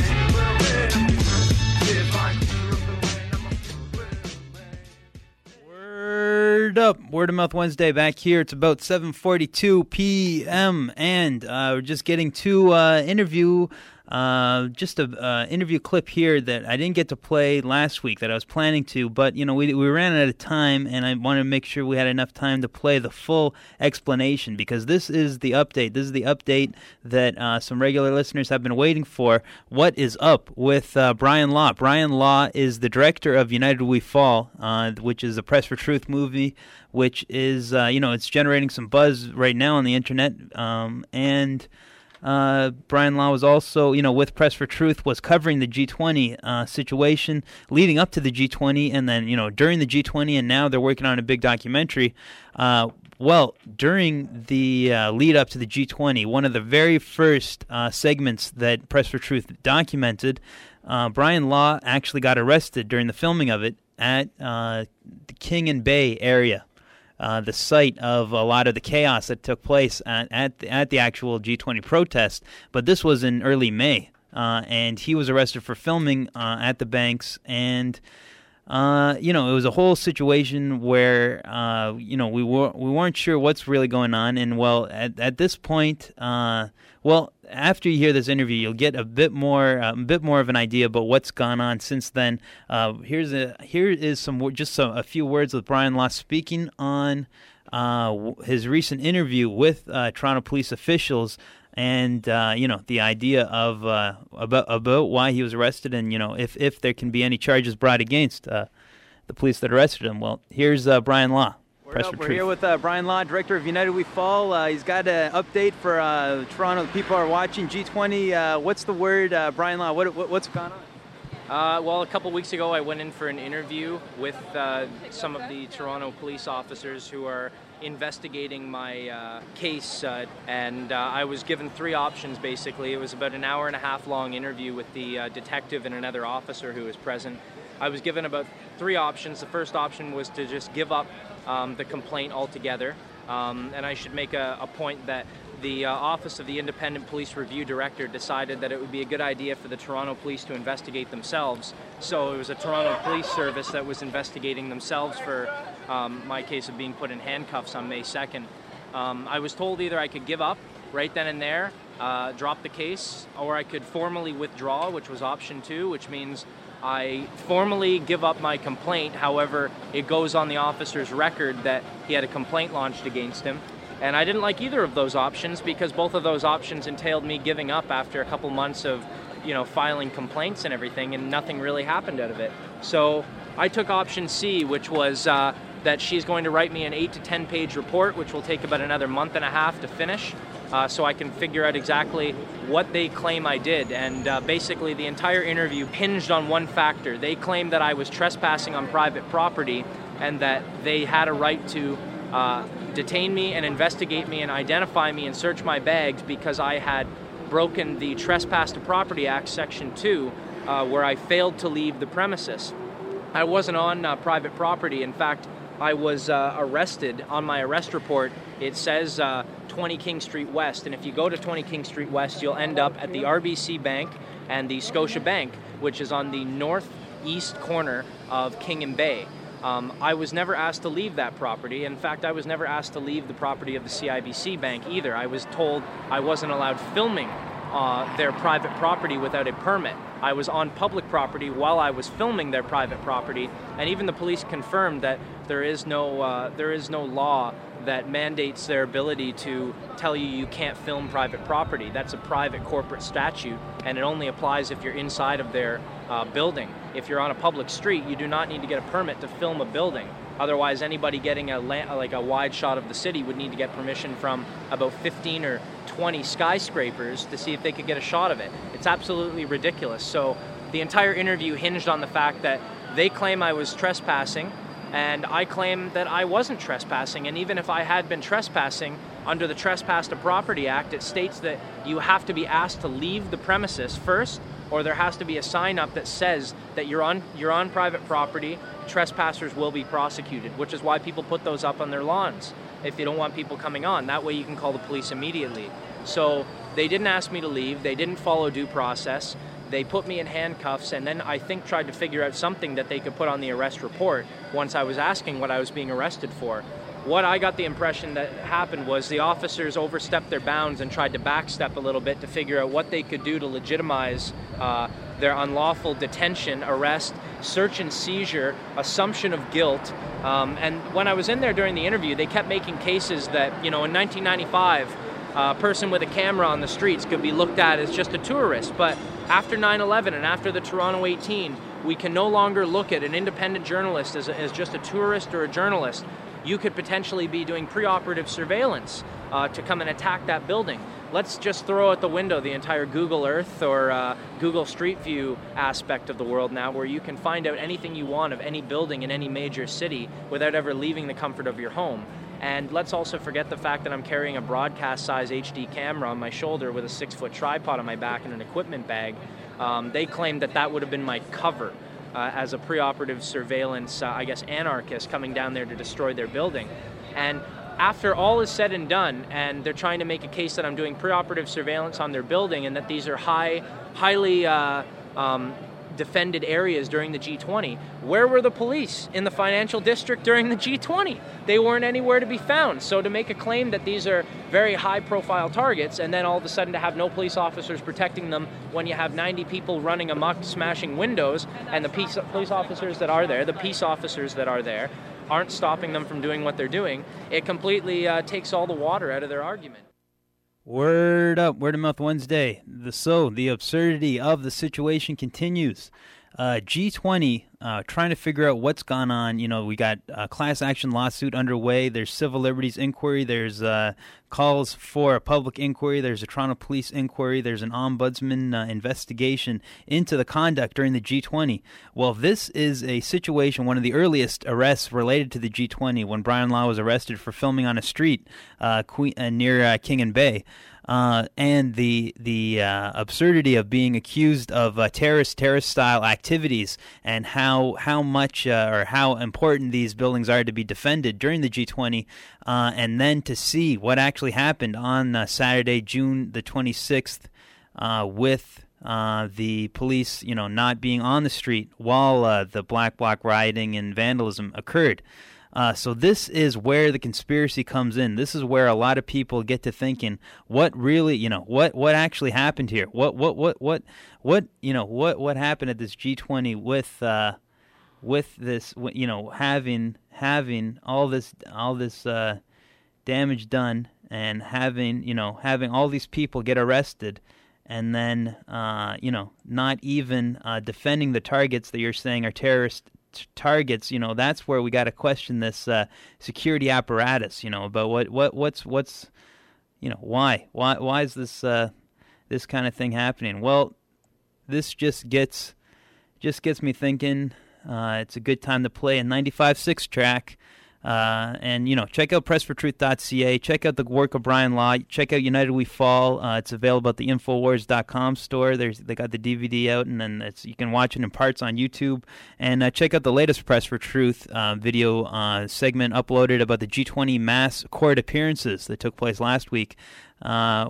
The divine creature of the land, I'm a free will man. Word up, Word of Mouth Wednesday back here. It's about seven forty-two p.m. and uh, we're just getting to uh, interview. Uh, just a uh, interview clip here that I didn't get to play last week that I was planning to, but you know we we ran out of time, and I wanted to make sure we had enough time to play the full explanation because this is the update. This is the update that uh, some regular listeners have been waiting for. What is up with uh, Brian Law? Brian Law is the director of United We Fall, uh, which is a Press for Truth movie, which is uh, you know it's generating some buzz right now on the internet, um, and. Uh, Brian Law was also, you know, with Press for Truth, was covering the G twenty uh, situation leading up to the G twenty, and then, you know, during the G twenty, and now they're working on a big documentary. Uh, well, during the uh, lead up to the G twenty, one of the very first uh, segments that Press for Truth documented, uh, Brian Law actually got arrested during the filming of it at uh, the King and Bay area. Uh, the site of a lot of the chaos that took place at at the, at the actual G twenty protest. But this was in early May, uh, and he was arrested for filming uh, at the banks. And uh, you know, it was a whole situation where uh, you know we were we weren't sure what's really going on. And well, at at this point, uh, well, after you hear this interview, you'll get a bit more uh, a bit more of an idea about what's gone on since then. Uh, here's a here is some just some, a few words with Brian Law speaking on uh, his recent interview with uh, Toronto police officials, and uh, you know the idea of uh, about about why he was arrested, and you know if if there can be any charges brought against uh, the police that arrested him. Well, here's uh, Brian Law. Up, we're here with uh, Brian Law, director of United We Fall. Uh, he's got an update for uh, Toronto. People are watching G twenty. Uh, what's the word, uh, Brian Law? What, what, what's gone on? Uh, well, a couple weeks ago, I went in for an interview with uh, some of the Toronto police officers who are investigating my uh, case, uh, and uh, I was given three options, basically. It was about an hour and a half long interview with the uh, detective and another officer who was present. I was given about three options. The first option was to just give up um, the complaint altogether, um, and I should make a, a point that the uh, Office of the Independent Police Review Director decided that it would be a good idea for the Toronto Police to investigate themselves. So it was a Toronto Police Service that was investigating themselves for um, my case of being put in handcuffs on May second. Um, I was told either I could give up right then and there, uh, drop the case, or I could formally withdraw, which was option two, which means I formally give up my complaint. However, it goes on the officer's record that he had a complaint launched against him. And I didn't like either of those options because both of those options entailed me giving up after a couple months of, you know, filing complaints and everything, and nothing really happened out of it. So I took option C, which was uh, that she's going to write me an eight to ten page report, which will take about another month and a half to finish. Uh, so I can figure out exactly what they claim I did. And uh, basically the entire interview hinged on one factor. They claimed that I was trespassing on private property and that they had a right to uh, detain me and investigate me and identify me and search my bags because I had broken the Trespass to Property Act, Section two, uh, where I failed to leave the premises. I wasn't on uh, private property. In fact, I was uh, arrested. On my arrest report, it says uh, twenty King Street West, and if you go to twenty King Street West, you'll end up at the R B C Bank and the Scotia Bank, which is on the northeast corner of King and Bay. Um, I was never asked to leave that property. In fact, I was never asked to leave the property of the C I B C Bank either. I was told I wasn't allowed filming uh, their private property without a permit. I was on public property while I was filming their private property, and even the police confirmed that there is no uh, there is no law that mandates their ability to tell you you can't film private property. That's a private corporate statute, and it only applies if you're inside of their uh, building. If you're on a public street, you do not need to get a permit to film a building. Otherwise, anybody getting a la- like a wide shot of the city would need to get permission from about fifteen or twenty skyscrapers to see if they could get a shot of it. It's absolutely ridiculous. So the entire interview hinged on the fact that they claim I was trespassing, and I claim that I wasn't trespassing. And even if I had been trespassing, under the Trespass to Property Act, it states that you have to be asked to leave the premises first, or there has to be a sign up that says that you're on you're on private property, trespassers will be prosecuted, which is why people put those up on their lawns if you don't want people coming on. That way you can call the police immediately. So they didn't ask me to leave, they didn't follow due process, they put me in handcuffs, and then I think tried to figure out something that they could put on the arrest report once I was asking what I was being arrested for. What I got the impression that happened was the officers overstepped their bounds and tried to backstep a little bit to figure out what they could do to legitimize uh, their unlawful detention, arrest, search and seizure, assumption of guilt. Um, and when I was in there during the interview, they kept making cases that, you know, in nineteen ninety-five, a person with a camera on the streets could be looked at as just a tourist. But after nine eleven and after the Toronto eighteen, we can no longer look at an independent journalist as, a, as just a tourist or a journalist. You could potentially be doing preoperative surveillance uh, to come and attack that building. Let's just throw out the window the entire Google Earth or uh, Google Street View aspect of the world now, where you can find out anything you want of any building in any major city without ever leaving the comfort of your home. And let's also forget the fact that I'm carrying a broadcast-size H D camera on my shoulder with a six-foot tripod on my back and an equipment bag. Um, they claimed that that would have been my cover uh, as a preoperative surveillance, uh, I guess, anarchist coming down there to destroy their building. And after all is said and done, and they're trying to make a case that I'm doing preoperative surveillance on their building and that these are high, highly uh, um, defended areas during the G twenty, where were the police in the financial district during the G twenty? They weren't anywhere to be found. So to make a claim that these are very high-profile targets and then all of a sudden to have no police officers protecting them when you have ninety people running amok, smashing windows, and the peace, police officers that are there, the peace officers that are there, aren't stopping them from doing what they're doing, it completely uh, takes all the water out of their argument. Word up, Word of Mouth Wednesday. The, so, the absurdity of the situation continues. Uh, G twenty, uh, trying to figure out what's gone on. You know, we got a class action lawsuit underway. There's civil liberties inquiry. There's uh, calls for a public inquiry. There's a Toronto police inquiry. There's an ombudsman uh, investigation into the conduct during the G twenty. Well, this is a situation, one of the earliest arrests related to the G twenty, when Brian Lau was arrested for filming on a street uh, Queen, uh, near uh, King and Bay. Uh, and the the uh, absurdity of being accused of uh, terrorist terrorist style activities, and how how much uh, or how important these buildings are to be defended during the G twenty, uh, and then to see what actually happened on uh, Saturday, June the twenty-sixth, uh, with uh, the police, you know, not being on the street while uh, the Black Bloc rioting and vandalism occurred. Uh, so this is where the conspiracy comes in. This is where a lot of people get to thinking, what really, you know, what, what actually happened here? What, what, what, what, what, you know, what, what happened at this G twenty with, uh, with this, you know, having, having all this, all this, uh, damage done, and having, you know, having all these people get arrested, and then, uh, you know, not even, uh, defending the targets that you're saying are terrorist targets. You know, that's where we got to question this uh, security apparatus. You know, about what, what, what's, what's, you know, why, why, why is this, uh, this kind of thing happening? Well, this just gets, just gets me thinking. Uh, it's a good time to play a ninety-five point six track. Uh, and, you know, check out press for truth dot c a. Check out the work of Brian Lau. Check out United We Fall. Uh, it's available at the infowars dot com store. There's They got the D V D out, and then it's, you can watch it in parts on YouTube. And uh, check out the latest Press for Truth uh, video uh, segment uploaded about the G twenty mass court appearances that took place last week. Uh,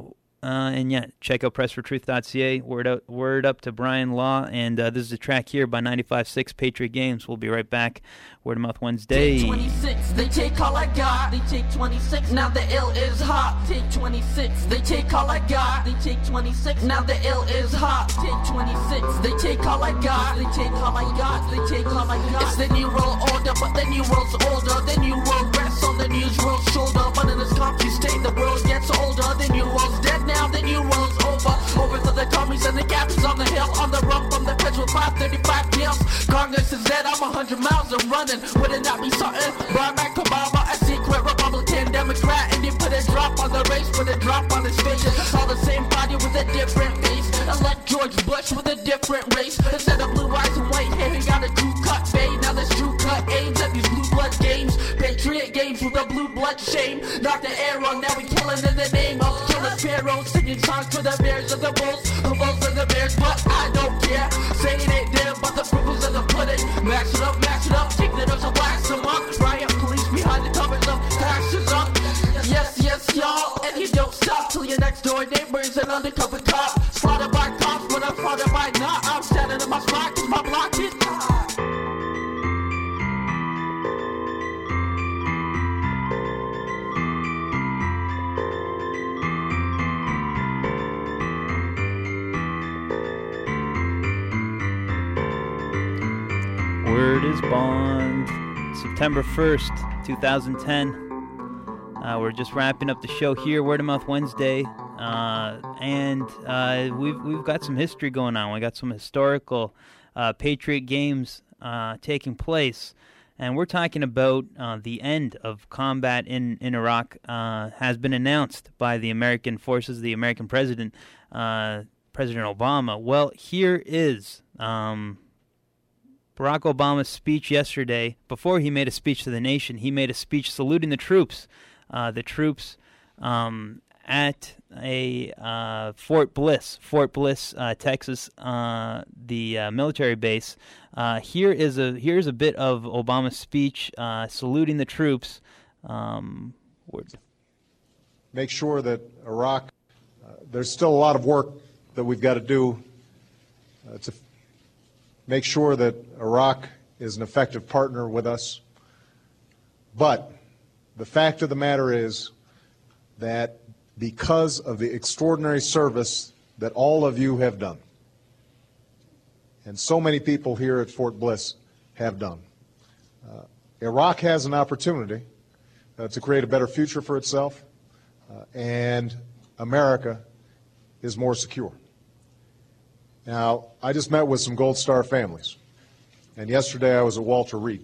Uh, and yeah, check out press for truth dot c a. Word up, word up to Brian Law. And uh, this is a track here by ninety-five point six Patriot Games. We'll be right back. Word of Mouth Wednesday. Take twenty-six, they take all I got. They take twenty-six, now the ill is hot. Take twenty-six, they take all I got. They take twenty-six, now the ill is hot. Take twenty-six, they take all I got. They take all I got. They take all I got. It's the new world order, but the new world's older. The new world rests on the new world's shoulder. But in this country state, the world gets older. The new world's dead now, the new world's over. Over to the commies and the gaps on the hill. On the run from the pitch with five thirty-five kills. Congress is dead, I'm a hundred miles of running. Wouldn't that be something? Barack Obama, a secret Republican Democrat, and you put a drop on the race, put a drop on his face. It's all the same body with a different face. Elect George Bush with a different race. Instead of blue eyes and white hair, he got a crew cut fade. Now there's true cut aims at these blue blood games. Patriot games with a blue blood shame. Knock the air on, now we killing in the name of killing pharaohs. Singing songs for the bears and the bulls, the bulls and the bears, but I don't care. Say it ain't there, but the proof is in the pudding. Mash it up, mash it up, take the notes and wax them up. Riot police behind the covers of ashes up. Yes, yes, y'all, and you don't stop till your next door neighbor is an undercover cop. Slaughtered by cops, but I'm slaughtered by not. I'm standing in my spot cause my block is hot. Word is bond. September first, twenty ten. Uh, we're just wrapping up the show here, Word of Mouth Wednesday, uh, and uh, we've we've got some history going on. We got some historical uh, Patriot games uh, taking place, and we're talking about uh, the end of combat in in Iraq uh, has been announced by the American forces, the American president, uh, President Obama. Well, here is Um, Barack Obama's speech yesterday. Before he made a speech to the nation, he made a speech saluting the troops, uh, the troops um, at a uh, Fort Bliss, Fort Bliss, uh, Texas, uh, the uh, military base. Uh, here is a here's a bit of Obama's speech uh, saluting the troops. Um, Make sure that Iraq. Uh, there's still a lot of work that we've got to do uh, to. Make sure that Iraq is an effective partner with us. But the fact of the matter is that because of the extraordinary service that all of you have done, and so many people here at Fort Bliss have done, uh, Iraq has an opportunity uh, to create a better future for itself, uh, and America is more secure. Now, I just met with some Gold Star families, and yesterday I was at Walter Reed.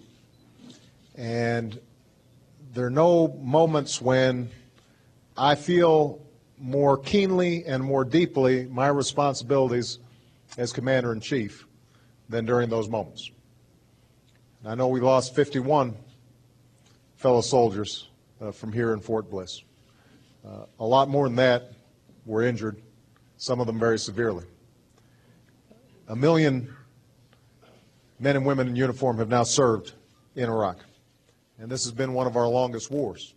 And there are no moments when I feel more keenly and more deeply my responsibilities as Commander-in-Chief than during those moments. And I know we lost fifty-one fellow soldiers uh, from here in Fort Bliss. Uh, a lot more than that were injured, some of them very severely. A million men and women in uniform have now served in Iraq, and this has been one of our longest wars.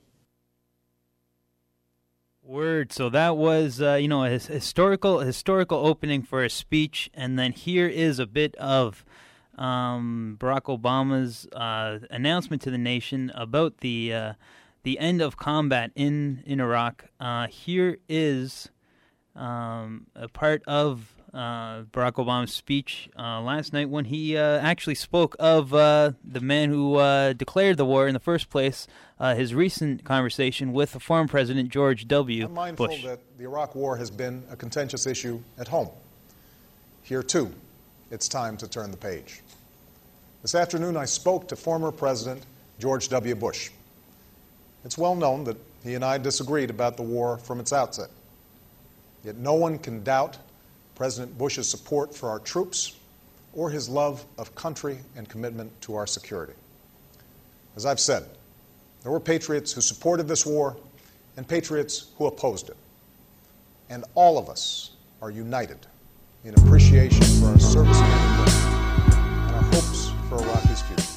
Word. So that was, uh, you know, a historical historical opening for a speech, and then here is a bit of um, Barack Obama's uh, announcement to the nation about the uh, the end of combat in in Iraq. Uh, here is um, a part of Uh, Barack Obama's speech uh, last night when he uh, actually spoke of uh, the man who uh, declared the war in the first place, uh, his recent conversation with the former President George W. I'm mindful Bush. that the Iraq war has been a contentious issue at home. Here, too, it's time to turn the page. This afternoon, I spoke to former President George W. Bush. It's well known that he and I disagreed about the war from its outset. Yet no one can doubt President Bush's support for our troops or his love of country and commitment to our security. As I've said, there were patriots who supported this war and patriots who opposed it. And all of us are united in appreciation for our servicemen and women and our hopes for Iraqi's future.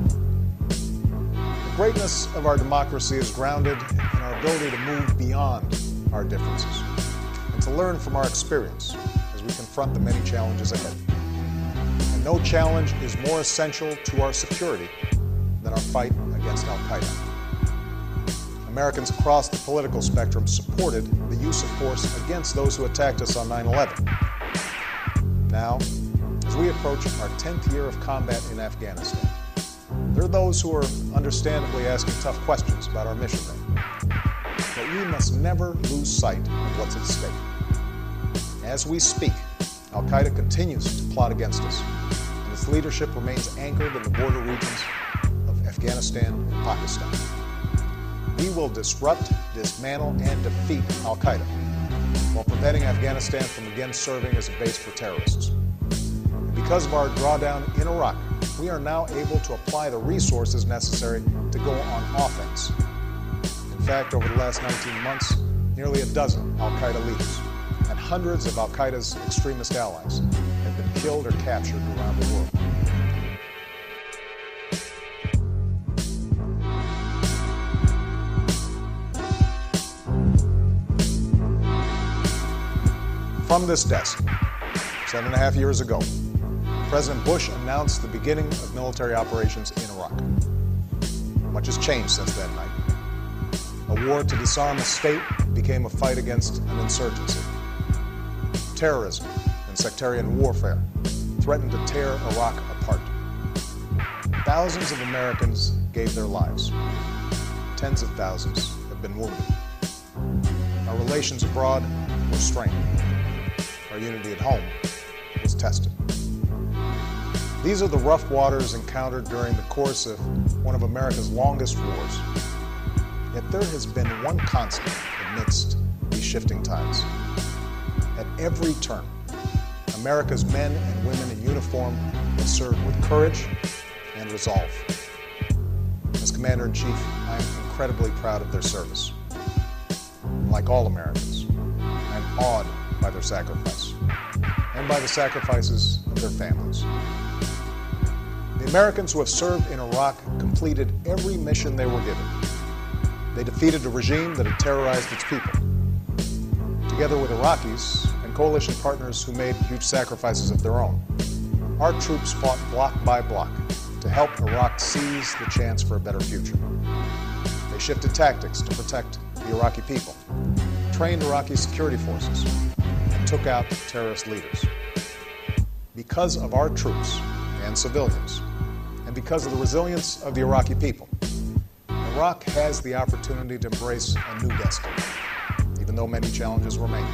The greatness of our democracy is grounded in our ability to move beyond our differences and to learn from our experience as we confront the many challenges ahead. And no challenge is more essential to our security than our fight against Al-Qaeda. Americans across the political spectrum supported the use of force against those who attacked us on nine eleven. Now, as we approach our tenth year of combat in Afghanistan, there are those who are understandably asking tough questions about our mission there. But we must never lose sight of what's at stake. As we speak, Al-Qaeda continues to plot against us, and its leadership remains anchored in the border regions of Afghanistan and Pakistan. We will disrupt, dismantle, and defeat Al-Qaeda while preventing Afghanistan from again serving as a base for terrorists. And because of our drawdown in Iraq, we are now able to apply the resources necessary to go on offense. In fact, over the last nineteen months, nearly a dozen Al-Qaeda leaders and hundreds of Al-Qaeda's extremist allies have been killed or captured around the world. From this desk, seven and a half years ago, President Bush announced the beginning of military operations in Iraq. Much has changed since that night. A war to disarm a state became a fight against an insurgency. Terrorism and sectarian warfare threatened to tear Iraq apart. Thousands of Americans gave their lives. Tens of thousands have been wounded. Our relations abroad were strained. Our unity at home was tested. These are the rough waters encountered during the course of one of America's longest wars. Yet there has been one constant amidst these shifting tides. At every turn, America's men and women in uniform have served with courage and resolve. As Commander-in-Chief, I am incredibly proud of their service. Like all Americans, I am awed by their sacrifice and by the sacrifices of their families. The Americans who have served in Iraq completed every mission they were given. They defeated a regime that had terrorized its people. Together with Iraqis and coalition partners who made huge sacrifices of their own, our troops fought block by block to help Iraq seize the chance for a better future. They shifted tactics to protect the Iraqi people, trained Iraqi security forces, and took out terrorist leaders. Because of our troops and civilians, and because of the resilience of the Iraqi people, Iraq has the opportunity to embrace a new destiny, even though many challenges remain.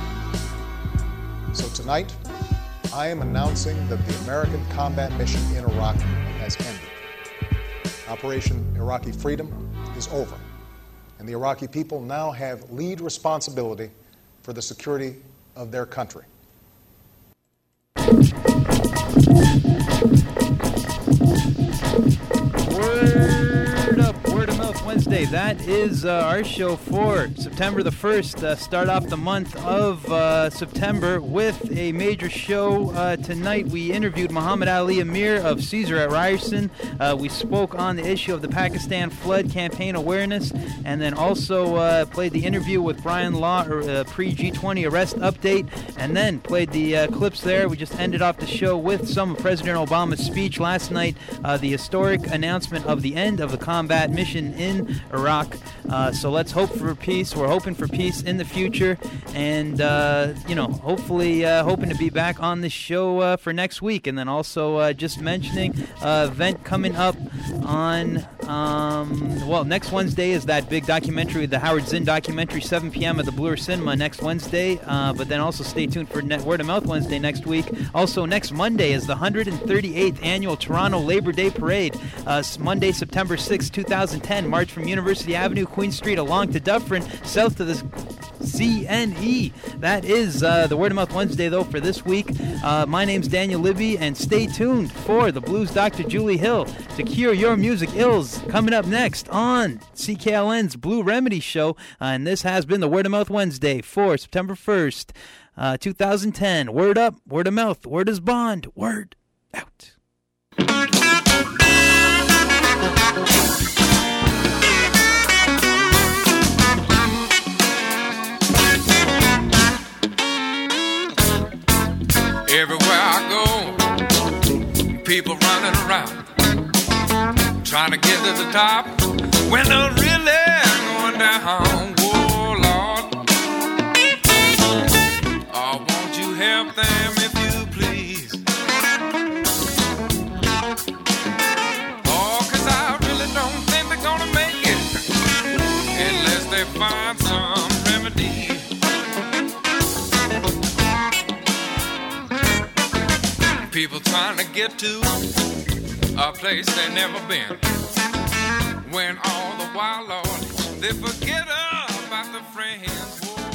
So tonight, I am announcing that the American combat mission in Iraq has ended. Operation Iraqi Freedom is over, and the Iraqi people now have lead responsibility for the security of their country. Word up, Word of Mouth Wednesday. That is uh, our show for September the first. Uh, start off the month of uh, September with a major show. Uh, tonight we interviewed Muhammad Ali Amir of Caesar at Ryerson. Uh, we spoke on the issue of the Pakistan flood campaign awareness, and then also uh, played the interview with Brian Law, uh, pre-G twenty arrest update, and then played the uh, clips there. We just ended off the show with some of President Obama's speech last night, uh, the historic announcement of the end of the combat mission in Iraq. Uh, so let's hope for peace. We're hoping for peace in the future, and uh, you know, hopefully uh, hoping to be back on the show uh, for next week. And then also uh, just mentioning uh, event coming up on um, well next Wednesday is that big documentary, the Howard Zinn documentary, seven p.m. at the Bloor Cinema next Wednesday. Uh, but then also stay tuned for Net Word of Mouth Wednesday next week. Also next Monday is the one hundred thirty-eighth annual Toronto Labor Day Parade. Uh, Monday, September sixth, twenty ten. March from University Avenue, Queen Street, along to Dufferin, south to the C N E. That is uh, the Word of Mouth Wednesday, though, for this week. Uh, my name's Daniel Libby, and stay tuned for the Blues Doctor Julie Hill to cure your music ills. Coming up next on C K L N's Blue Remedy Show, uh, and this has been the Word of Mouth Wednesday for September first, uh, twenty ten. Word up, word of mouth, word is bond, word out. People running around, trying to get to the top, when they're really going down. Whoa, Lord. Oh, won't you help them if you please? Oh, 'cause I really don't think they're gonna make it unless they find some remedy. People trying to get to a place they never been. When all the while, Lord, they forget about the friends. Whoa.